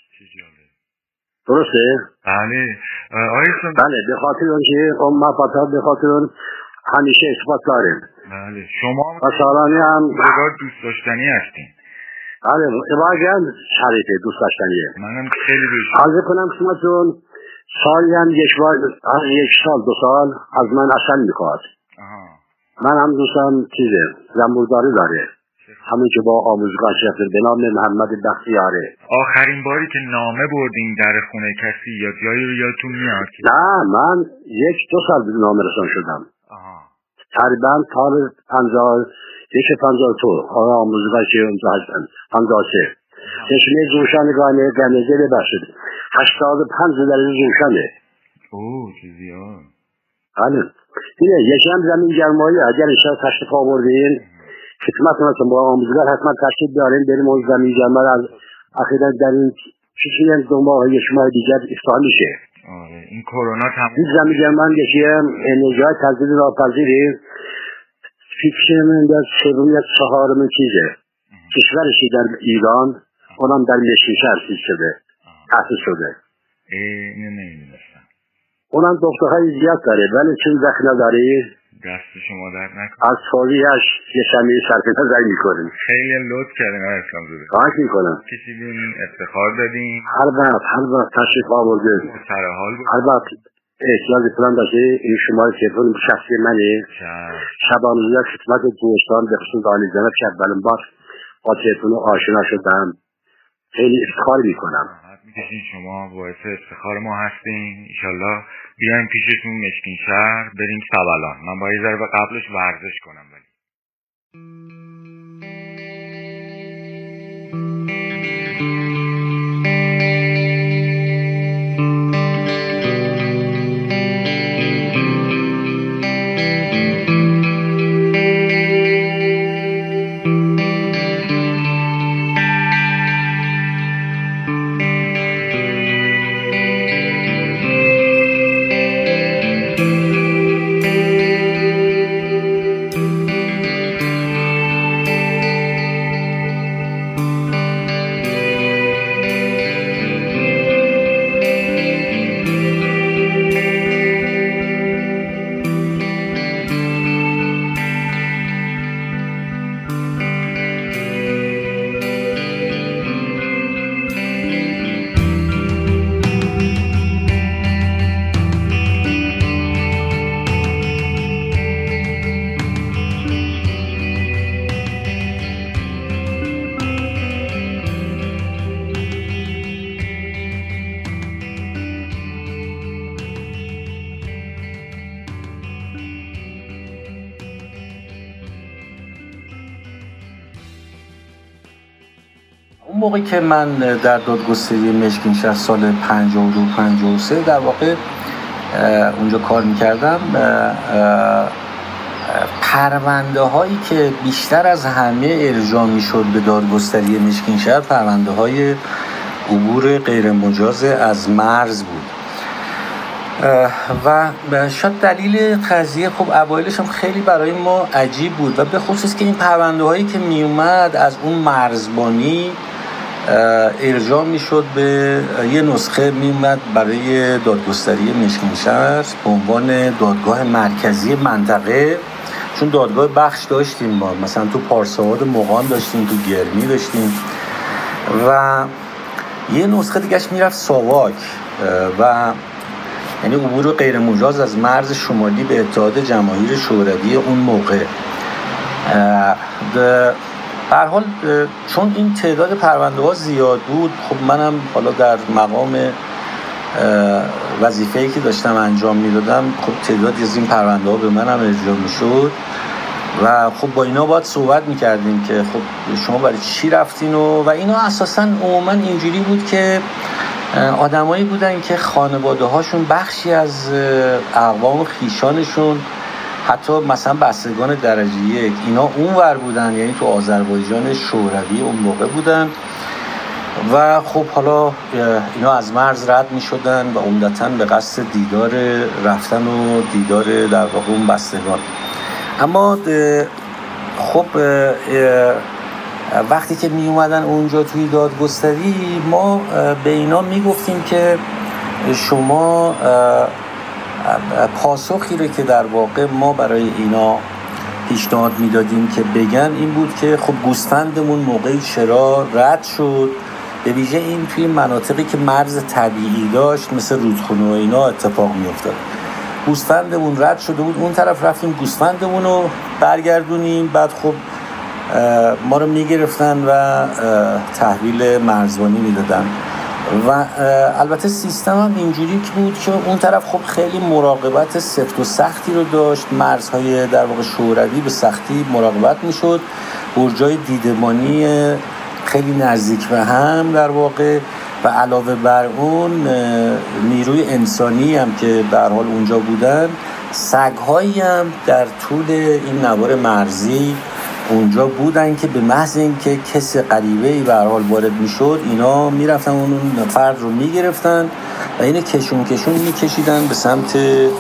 درسته؟ بله آیسون بله، به خاطر اونکه اون محبت ها به خاطر اون همیشه اثبات داریم. بله شما و سالانی هم بسیار دوست داشتنی هستین. بله واقعا شریفه دوست داشتنیه. منم خیلی دوست عرض کنم شما چون سالی هم یک بار یک سال دو سال از من اصلا میخواد. من هم دوستم چیزه زنبورداری داره، همون که با آموزگار شفت به نام محمد بختیاره. آخرین باری که نامه بردین در خونه کسی یا جایی رو یادتون میاد؟ نه من یک دو سال نامه رسان شدم. تقریبا سال پنجاه یک پنجاه تو آقای آموزگار که اونجا هستن پنجاه سه چشمه جوشنگانه گنزه ببخشید هشتاد و پنج درجه جوشنه. اوه چه زیاد. بله اینه یکی هم زمین گرمایی اگر ایشان تشریف آوردین خدمت کنم با آموزگار حتما تشریف بیارین بریم اون زمین گرمایی از اخیراً در این چیزی هم دو ماه یک ماه دیگر افتح میشه. آره این کرونا تمام. این زمین گرمایی یکی هم انرژی تجدید راهپذیری فکر من در سوم یا چهارم چیزه کشورشی در ایران اونم در مشیشهر چیز شده تأسیس شده. اینو نمیدونستم. اونم دکترهای زیاد داره ولی چون وقت نداری دست شما درد نکنه. از سالیش یه شمیه صرف نظر میکنیم. خیلی لطف کردیم آقای شمزاده. خواهش میکنم. کشیدین افتخار دادین. هر وقت هر وقت تشریف آوردین. سر حال بود. هر وقت احتیاج پلان داشته این شماره تلفن شخصی منه. شبانه روز خدمت دوستان به خصوص عالی جناب که اولین بار با تلفن آشنا شدم خیلی افتخار میکنم. میکشین شما باعث افتخار ما هستین. انشالله بیایم پیشتون مشکین شهر بریم سبلان. من باید ذره به قبلش ورزش کنم ولی اون موقعی که من در دادگستری مشکین شهر سال پنجاه و دو پنجاه و سه در واقع اونجا کار میکردم، پرونده هایی که بیشتر از همه ارجاع میشد به دادگستری مشکین شهر پرونده های عبور غیر مجاز از مرز بود و شاید دلیل قضیه خب اوایلش هم خیلی برای ما عجیب بود و به خصوص که این پرونده هایی که می اومد از اون مرزبانی ارجاع می شد به یه نسخه می اومد برای دادگستری مشکین شهر به عنوان دادگاه مرکزی منطقه چون دادگاه بخش داشتیم ما، مثلا تو پارسواد مقام داشتیم، تو گرمی داشتیم و یه نسخه دیگهش میرفت ساواک و یعنی عبور غیر مجاز از مرز شمالی به اتحاد جماهیر شوروی اون موقع. به هر حال چون این تعداد پرونده ها زیاد بود، خب منم حالا در مقام وظیفه‌ای که داشتم انجام میدادم، خب تعدادی از این پرونده ها به منم ارجاع میشد و خب با اینا باید صحبت میکردیم که خب شما برای چی رفتین و و اینا اساساً عموما اینجوری بود که آدمایی بودن که خانواده هاشون بخشی از اقوام و خیشانشون، حتی مثلا بستگان درجه یک، اینا اونور بودن، یعنی تو آذربایجان شوروی اون موقع بودن و خب حالا اینا از مرز رد می شدن و عمدتاً به قصد دیدار رفتن و دیدار در واقع اون بستگان. اما خب وقتی که می اومدن اونجا توی دادگستری، ما به اینا می گفتیم که شما پاسخی رو که در واقع ما برای اینا پیشنهاد میدادیم که بگن این بود که خب گوسفندمون موقعی چرا رد شد، به ویژه این توی مناطقی که مرز طبیعی داشت مثل رودخونه و اینا اتفاق میافتاد. گوسفندمون رد شده بود، اون طرف رفتیم گوسفندمون رو برگردونیم، بعد خب ما رو میگرفتن و تحویل مرزبانی میدادن و البته سیستم هم اینجوری بود که اون طرف خب خیلی مراقبت سفت و سختی رو داشت، مرزهای در واقع شوروی به سختی مراقبت میشد، برجای دیدمانی خیلی نزدیک به هم در واقع و علاوه بر اون نیروی انسانی هم که به هر حال اونجا بودن، سگ‌هایی هم در طول این نوار مرزی اونجا بودن که به محض اینکه کسی غریبه‌ای به هر حال وارد میشد، اینا میرفتن اون فرد رو میگرفتن و اینو کشون کشون میکشیدن به سمت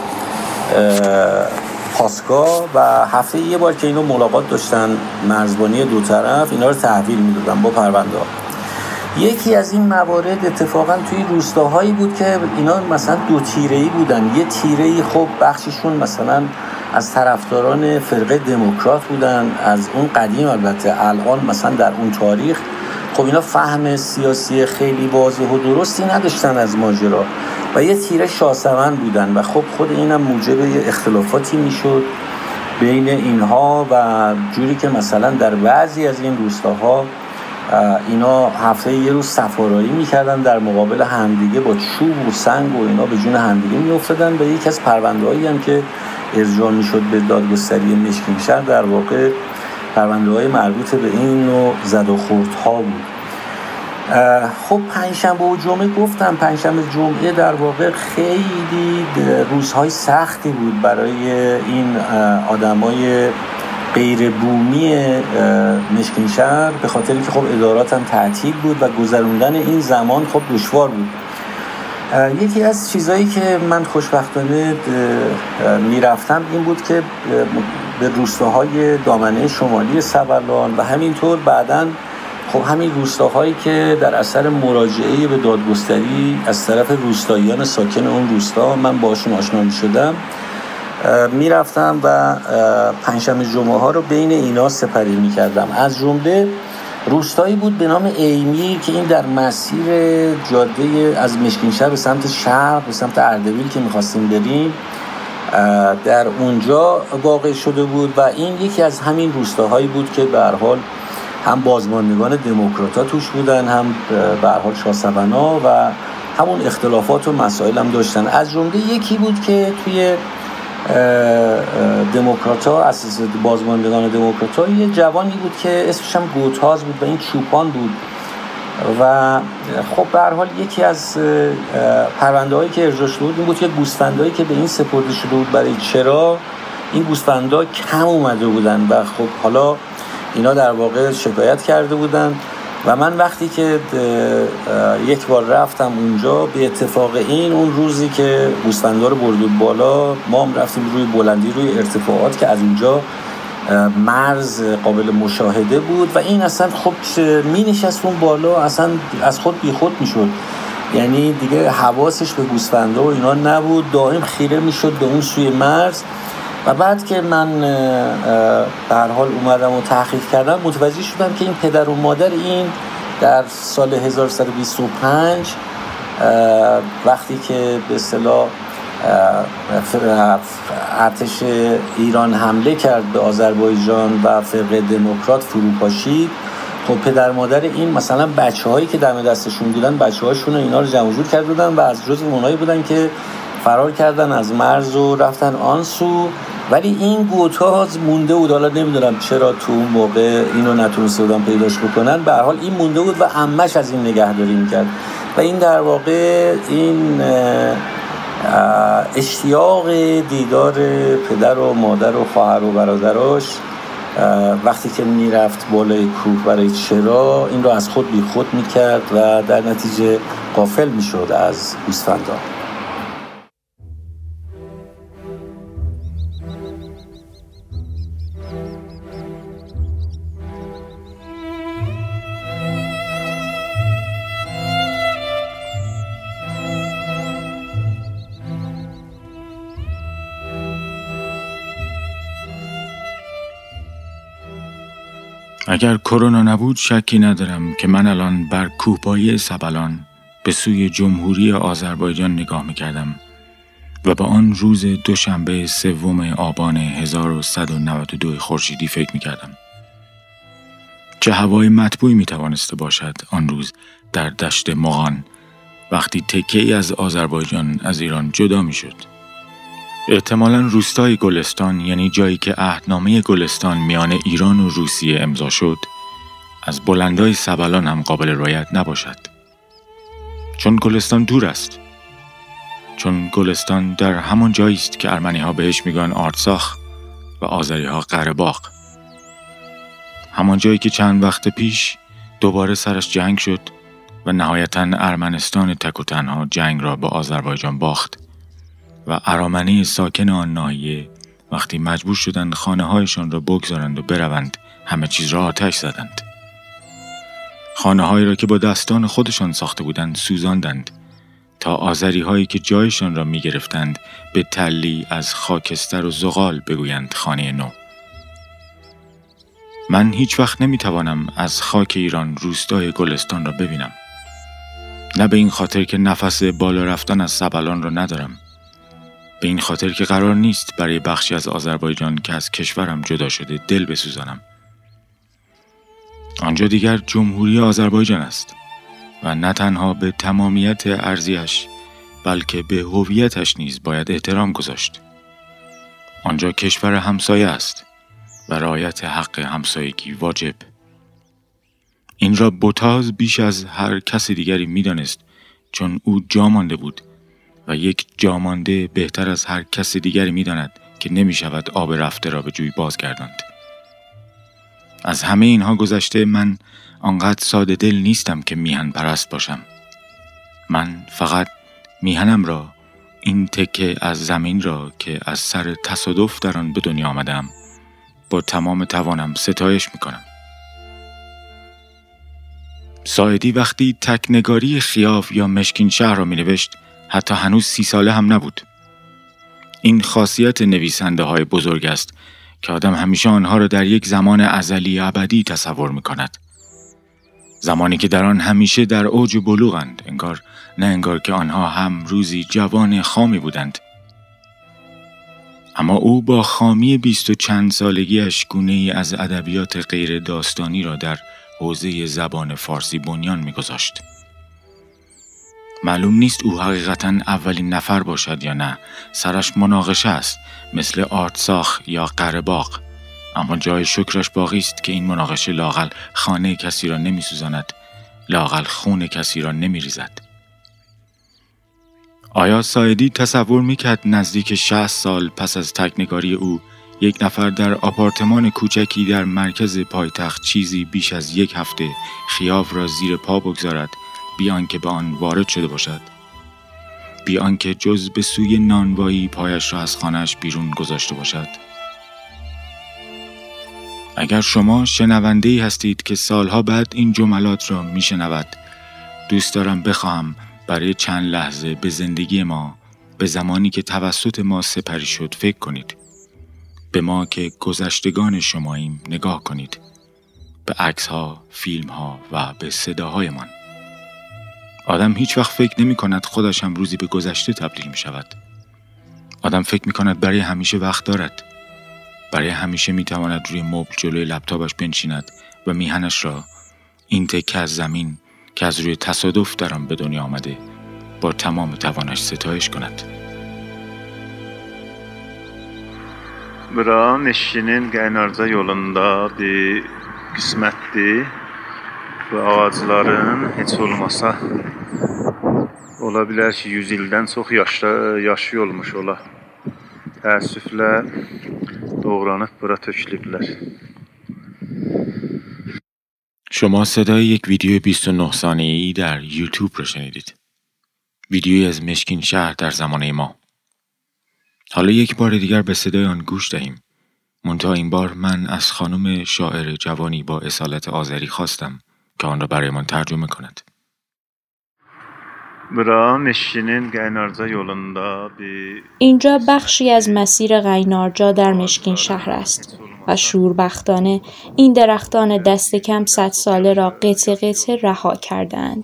پاسگاه و هفته یه بار که اینو ملاقات داشتن مرزبانی دو طرف، اینا رو تحویل میدادن با پرونده ها. یکی از این موارد اتفاقا توی روستاهایی بود که اینا مثلا دو تیره‌ای بودن. یه تیره‌ای خب بخششون مثلا از طرفداران فرقه دموکرات بودن، از اون قدیم، البته الان مثلا در اون تاریخ خب اینا فهم سیاسی خیلی واضح و درستی نداشتن از ماجرا و یه تیره شاسمن بودن و خب خود اینم موجب اختلافاتی میشد بین اینها و جوری که مثلا در بعضی از این روستاها اینا هفته یه روز سفارایی میکردن در مقابل همدیگه با چوب و سنگ و اینا به جون همدیگه میافتادن و یکی از پرونده‌هایی هم که ارجاع میشد به دادگستری مشکینشهر در واقع پرونده‌های مربوط به این نوع زد و خوردها بود. خب پنجشنبه و جمعه گفتم، پنجشنبه جمعه در واقع خیلی روزهای سختی بود برای این آدمای غیر بومی مشکینشهر، به خاطر که خب ادارات هم تعطیل بود و گذروندن این زمان خب دشوار بود. یکی از چیزایی که من خوشبختانه میرفتم این بود که به روستاهای دامنه شمالی سبلان و همینطور بعداً خب همین روستاهایی که در اثر مراجعه به دادگستری از طرف روستاییان ساکن اون روستا من باشون آشنا می‌شدم، میرفتم و پنجشنبه جمعه ها رو بین اینا سپری می‌کردم. از جمله روستایی بود به نام ایمی که این در مسیر جاده از مشکینشهر به سمت شرق به سمت اردبیل که می‌خواستیم بریم در اونجا واقع شده بود و این یکی از همین روستاهایی بود که به هر حال هم بازماندگان دموکرات‌ها توش بودن، هم به هر حال شاهسونا و همون اختلافات و مسائل هم داشتن. از جمله یکی بود که توی دموکرات‌ها، اساس بازماندگان دموکرات‌ها، یه جوانی بود که اسمش هم گوتاز بود و این چوپان بود و خب به هر حال یکی از پرونده‌هایی که ارجاع شده بود این بود که گوسفندایی که به این سپرده شده بود برای چرا این گوسفندا کم اومده بودن و خب حالا اینا در واقع شکایت کرده بودن و من وقتی که یک بار رفتم اونجا به اتفاق این اون روزی که گوسفندا رو برد بالا، ما هم رفتیم روی بلندی روی ارتفاعات که از اونجا مرز قابل مشاهده بود و این اصلا خب می نشست اون بالا، اصلا از خود بی خود می شد، یعنی دیگه حواسش به گوسفندا و اینا نبود، دائم خیره می شد به اون سوی مرز و بعد که من به هر حال اومدم و تحقیق کردم متوجه شدم که این پدر و مادر این در سال هزار و سیصد و بیست و پنج وقتی که به اصطلاح ارتش ایران حمله کرد به آذربایجان و فرقه دموکرات فروپاشید، خب پدر مادر این مثلا بچه‌هایی که دم دستشون بودن بچه‌هاشون اینا رو جمع جور کرده بودن و از جزو اونایی بودن که فرار کردن از مرز و رفتن آن سو، ولی این گوتاز مونده بود. حالا نمیدونم چرا تو اون موقع اینو نتونسته بودن پیداش بکنن، به هر حال این مونده بود و عمش از این نگهداری میکرد و این در واقع این اشتیاق دیدار پدر و مادر و خواهر و برادراش وقتی که میرفت بالای کوه برای چرا این رو از خود بی خود میکرد و در نتیجه غافل میشد از گوسفندان. اگر کرونا نبود شکی ندارم که من الان بر کوهپایه سبلان به سوی جمهوری آذربایجان نگاه میکردم و به آن روز دوشنبه سوم آبان هزار و صد و نود و دو خورشیدی فکر میکردم. چه هوای مطبوعی میتوانسته باشد آن روز در دشت مغان وقتی تکه‌ای از آذربایجان از ایران جدا میشد. احتمالاً روستای گلستان، یعنی جایی که عهدنامه گلستان میان ایران و روسیه امضا شد، از بلندای سبلان هم قابل رعایت نباشد. چون گلستان دور است. چون گلستان در همان جایی است که ارمنی ها بهش میگن آرتساخ و آذری ها قره‌باغ. همان جایی که چند وقت پیش دوباره سرش جنگ شد و نهایتاً ارمنستان تک و تنها جنگ را با آذربایجان باخت و ارامنه ساکن آن ناحیه وقتی مجبور شدند خانه هایشان را بگذارند و بروند همه چیز را آتش زدند. خانه هایی را که با دستان خودشان ساخته بودند سوزاندند تا آذری هایی که جایشان را می گرفتند به تلی از خاکستر و زغال بگویند خانه نو. من هیچ وقت نمی توانم از خاک ایران روستای گلستان را ببینم. نه به این خاطر که نفس بالا رفتن از سبلان را ندارم، به این خاطر که قرار نیست برای بخشی از آذربایجان که از کشورم جدا شده دل بسوزانم. آنجا دیگر جمهوری آذربایجان است و نه تنها به تمامیت ارضیش بلکه به هویتش نیز باید احترام گذاشت. آنجا کشور همسایه است و رعایت حق همسایگی واجب. این را بوتاز بیش از هر کس دیگری می‌دانست، چون او جا مانده بود و یک جامانده بهتر از هر کس دیگری می‌داند که نمی‌شود آب رفته را به جوی بازگرداند. از همه اینها گذشته من آنقدر ساده دل نیستم که میهن پرست باشم. من فقط میهنم را، این تکه از زمین را که از سر تصادف در آن به دنیا آمدم، با تمام توانم ستایش میکنم. ساعدی وقتی تکنگاری خیاف یا مشکین شهر را می نوشت حتی هنوز سی ساله هم نبود. این خاصیت نویسنده های بزرگ است که آدم همیشه آنها را در یک زمان ازلی ابدی تصور می کند. زمانی که در آن همیشه در اوج بلوغند، انگار نه انگار که آنها هم روزی جوان خامی بودند. اما او با خامی بیست و چند سالگیش گونه‌ای از ادبیات غیر داستانی را در حوزه زبان فارسی بنیان می‌گذاشت. معلوم نیست او حقیقتاً اولین نفر باشد یا نه، سرش مناقشه است مثل آرتساخ یا قره‌باغ، اما جای شکرش باقی است که این مناقشه لااقل خانه کسی را نمی‌سوزاند، لااقل خون کسی را نمی‌ریزد. آیا ساعدی تصور می‌کرد نزدیک شصت سال پس از تکنگاری او یک نفر در آپارتمان کوچکی در مرکز پایتخت چیزی بیش از یک هفته خیاف را زیر پا بگذارد بیان که به آن وارد شده باشد؟ بیان که جز به سوی نانوایی پایش را از خانه‌اش بیرون گذاشته باشد؟ اگر شما شنونده‌ای هستید که سالها بعد این جملات را میشنود، دوست دارم بخواهم برای چند لحظه به زندگی ما، به زمانی که توسط ما سپری شد فکر کنید. به ما که گذشتگان شماییم نگاه کنید، به عکس‌ها، فیلم‌ها و به صداهایمان. آدم هیچ وقت فکر نمی کند خودش هم روزی به گذشته تبدیل می شود. آدم فکر می کند برای همیشه وقت دارد. برای همیشه می تواند روی مبل جلوی لپتاپش بنشیند و میهنش را، این تکه از زمین که از روی تصادف در آن به دنیا آمده، با تمام توانش ستایش کند. Bura Meşkinin Qaynarca yolunda bir qismətdir və ağacların heç olmasa ola bilər ki yüz ildən çox yaşlı, yaşlı olmuş ola. Təəssüflə doğranıb bura tökülüblər. شما صدای یک ویدیو بیست و نه ثانیه‌ای در یوتیوب را شنیدید. ویدیویی از مشکین شهر در زمانه ما. حالا یک بار دیگر به صدای آن گوش دهیم. منتها این بار من از خانم شاعر جوانی با اصالت آذری خواستم که آن را برایمان ترجمه کند. اینجا بخشی از مسیر قینارجا در مشکین شهر است و شوربختانه این درختان دست کم صد ساله را قطع قطع رها کردند.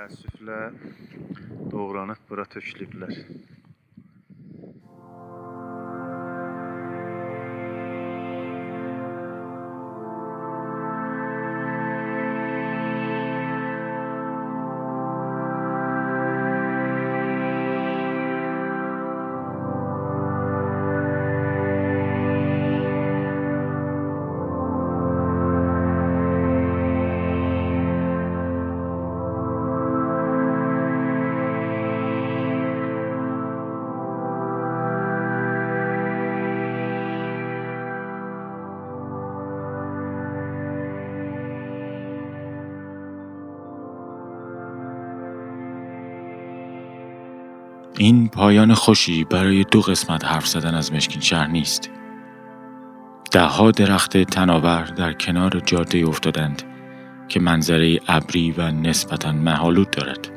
این پایان خوشی برای دو قسمت حرف زدن از مشکین شهر نیست. ده ها درخت تناور در کنار جاده افتادند که منظره ابری و نسبتاً مه‌آلود دارد.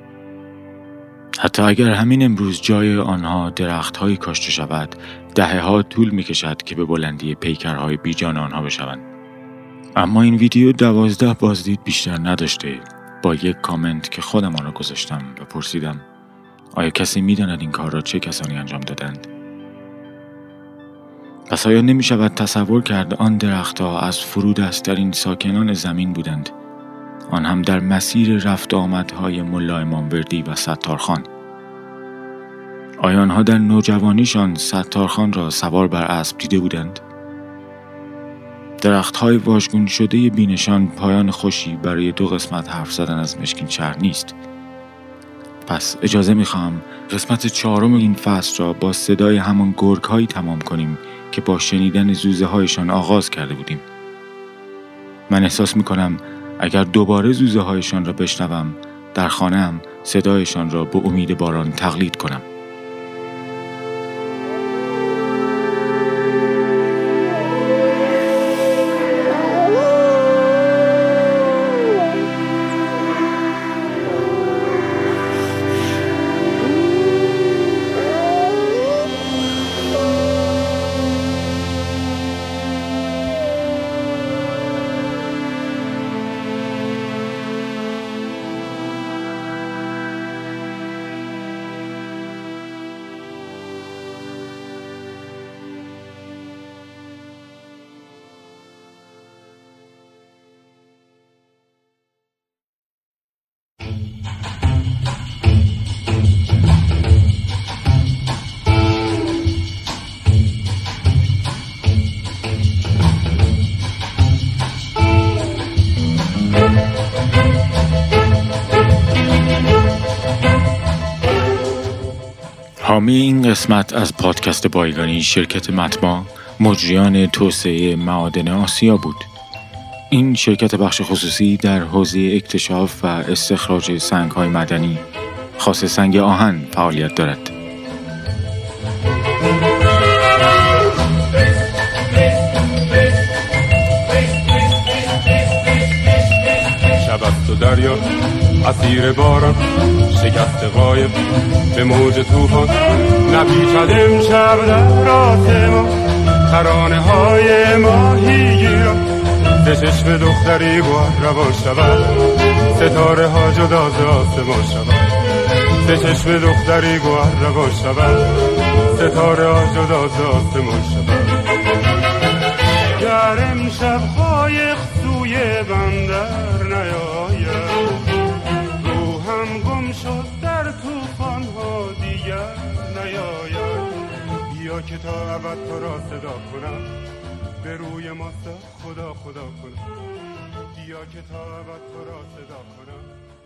حتی اگر همین امروز جای آنها درخت‌هایی کاشته شود، دهه‌ها طول می‌کشد که به بلندی پیکرهای بیجان آنها بشوند. اما این ویدیو دوازده بازدید بیشتر نداشته. با یک کامنت که خودم آن را گذاشتم و پرسیدم آیا کسی می‌داند این کار را چه کسانی انجام دادند؟ پس آیا نمی شود تصور کرد آن درختها از فرودست‌ترین ساکنان زمین بودند، آن هم در مسیر رفت آمدهای ملا اماموردی و ستارخان؟ آیا آنها در نوجوانیشان ستارخان را سوار بر اسب دیده بودند؟ درختهای واژگون شده بینشان پایان خوشی برای دو قسمت حرف زدن از مشکین شهر نیست. پس اجازه می‌خواهم قسمت چهارم این فصل را با صدای همان گرگ‌هایی تمام کنیم که با شنیدن زوزه هایشان آغاز کرده بودیم. من احساس می‌کنم اگر دوباره زوزه هایشان را بشنوم، در خانه‌ام صدایشان را به امید باران تقلید کنم. حامی این قسمت از پادکست بایگانی شرکت متما، مجریان توسعه معادن آسیا بود. این شرکت بخش خصوصی در حوزه اکتشاف و استخراج سنگ‌های معدنی، خاص سنگ آهن فعالیت دارد. شب است و دریا اسیر باران، شکست قایب به موج طوفان، نپیچد امشب در آسمان. ترانه های ماهیگیران ز چشم دختری گوهر روان شود ستاره ها جدا ز آسمان شود ز چشم دختری گوهر روان شود ستاره ها جدا ز آسمان شود گر امشب قایق سوی بندر نیاید روحم گم شد در طوفان ها دیگر نیاید بیا که تا ابد تو را صدا کنم به روی ما خدا خدا کنم بیا که تا ابد تو را صدا کنم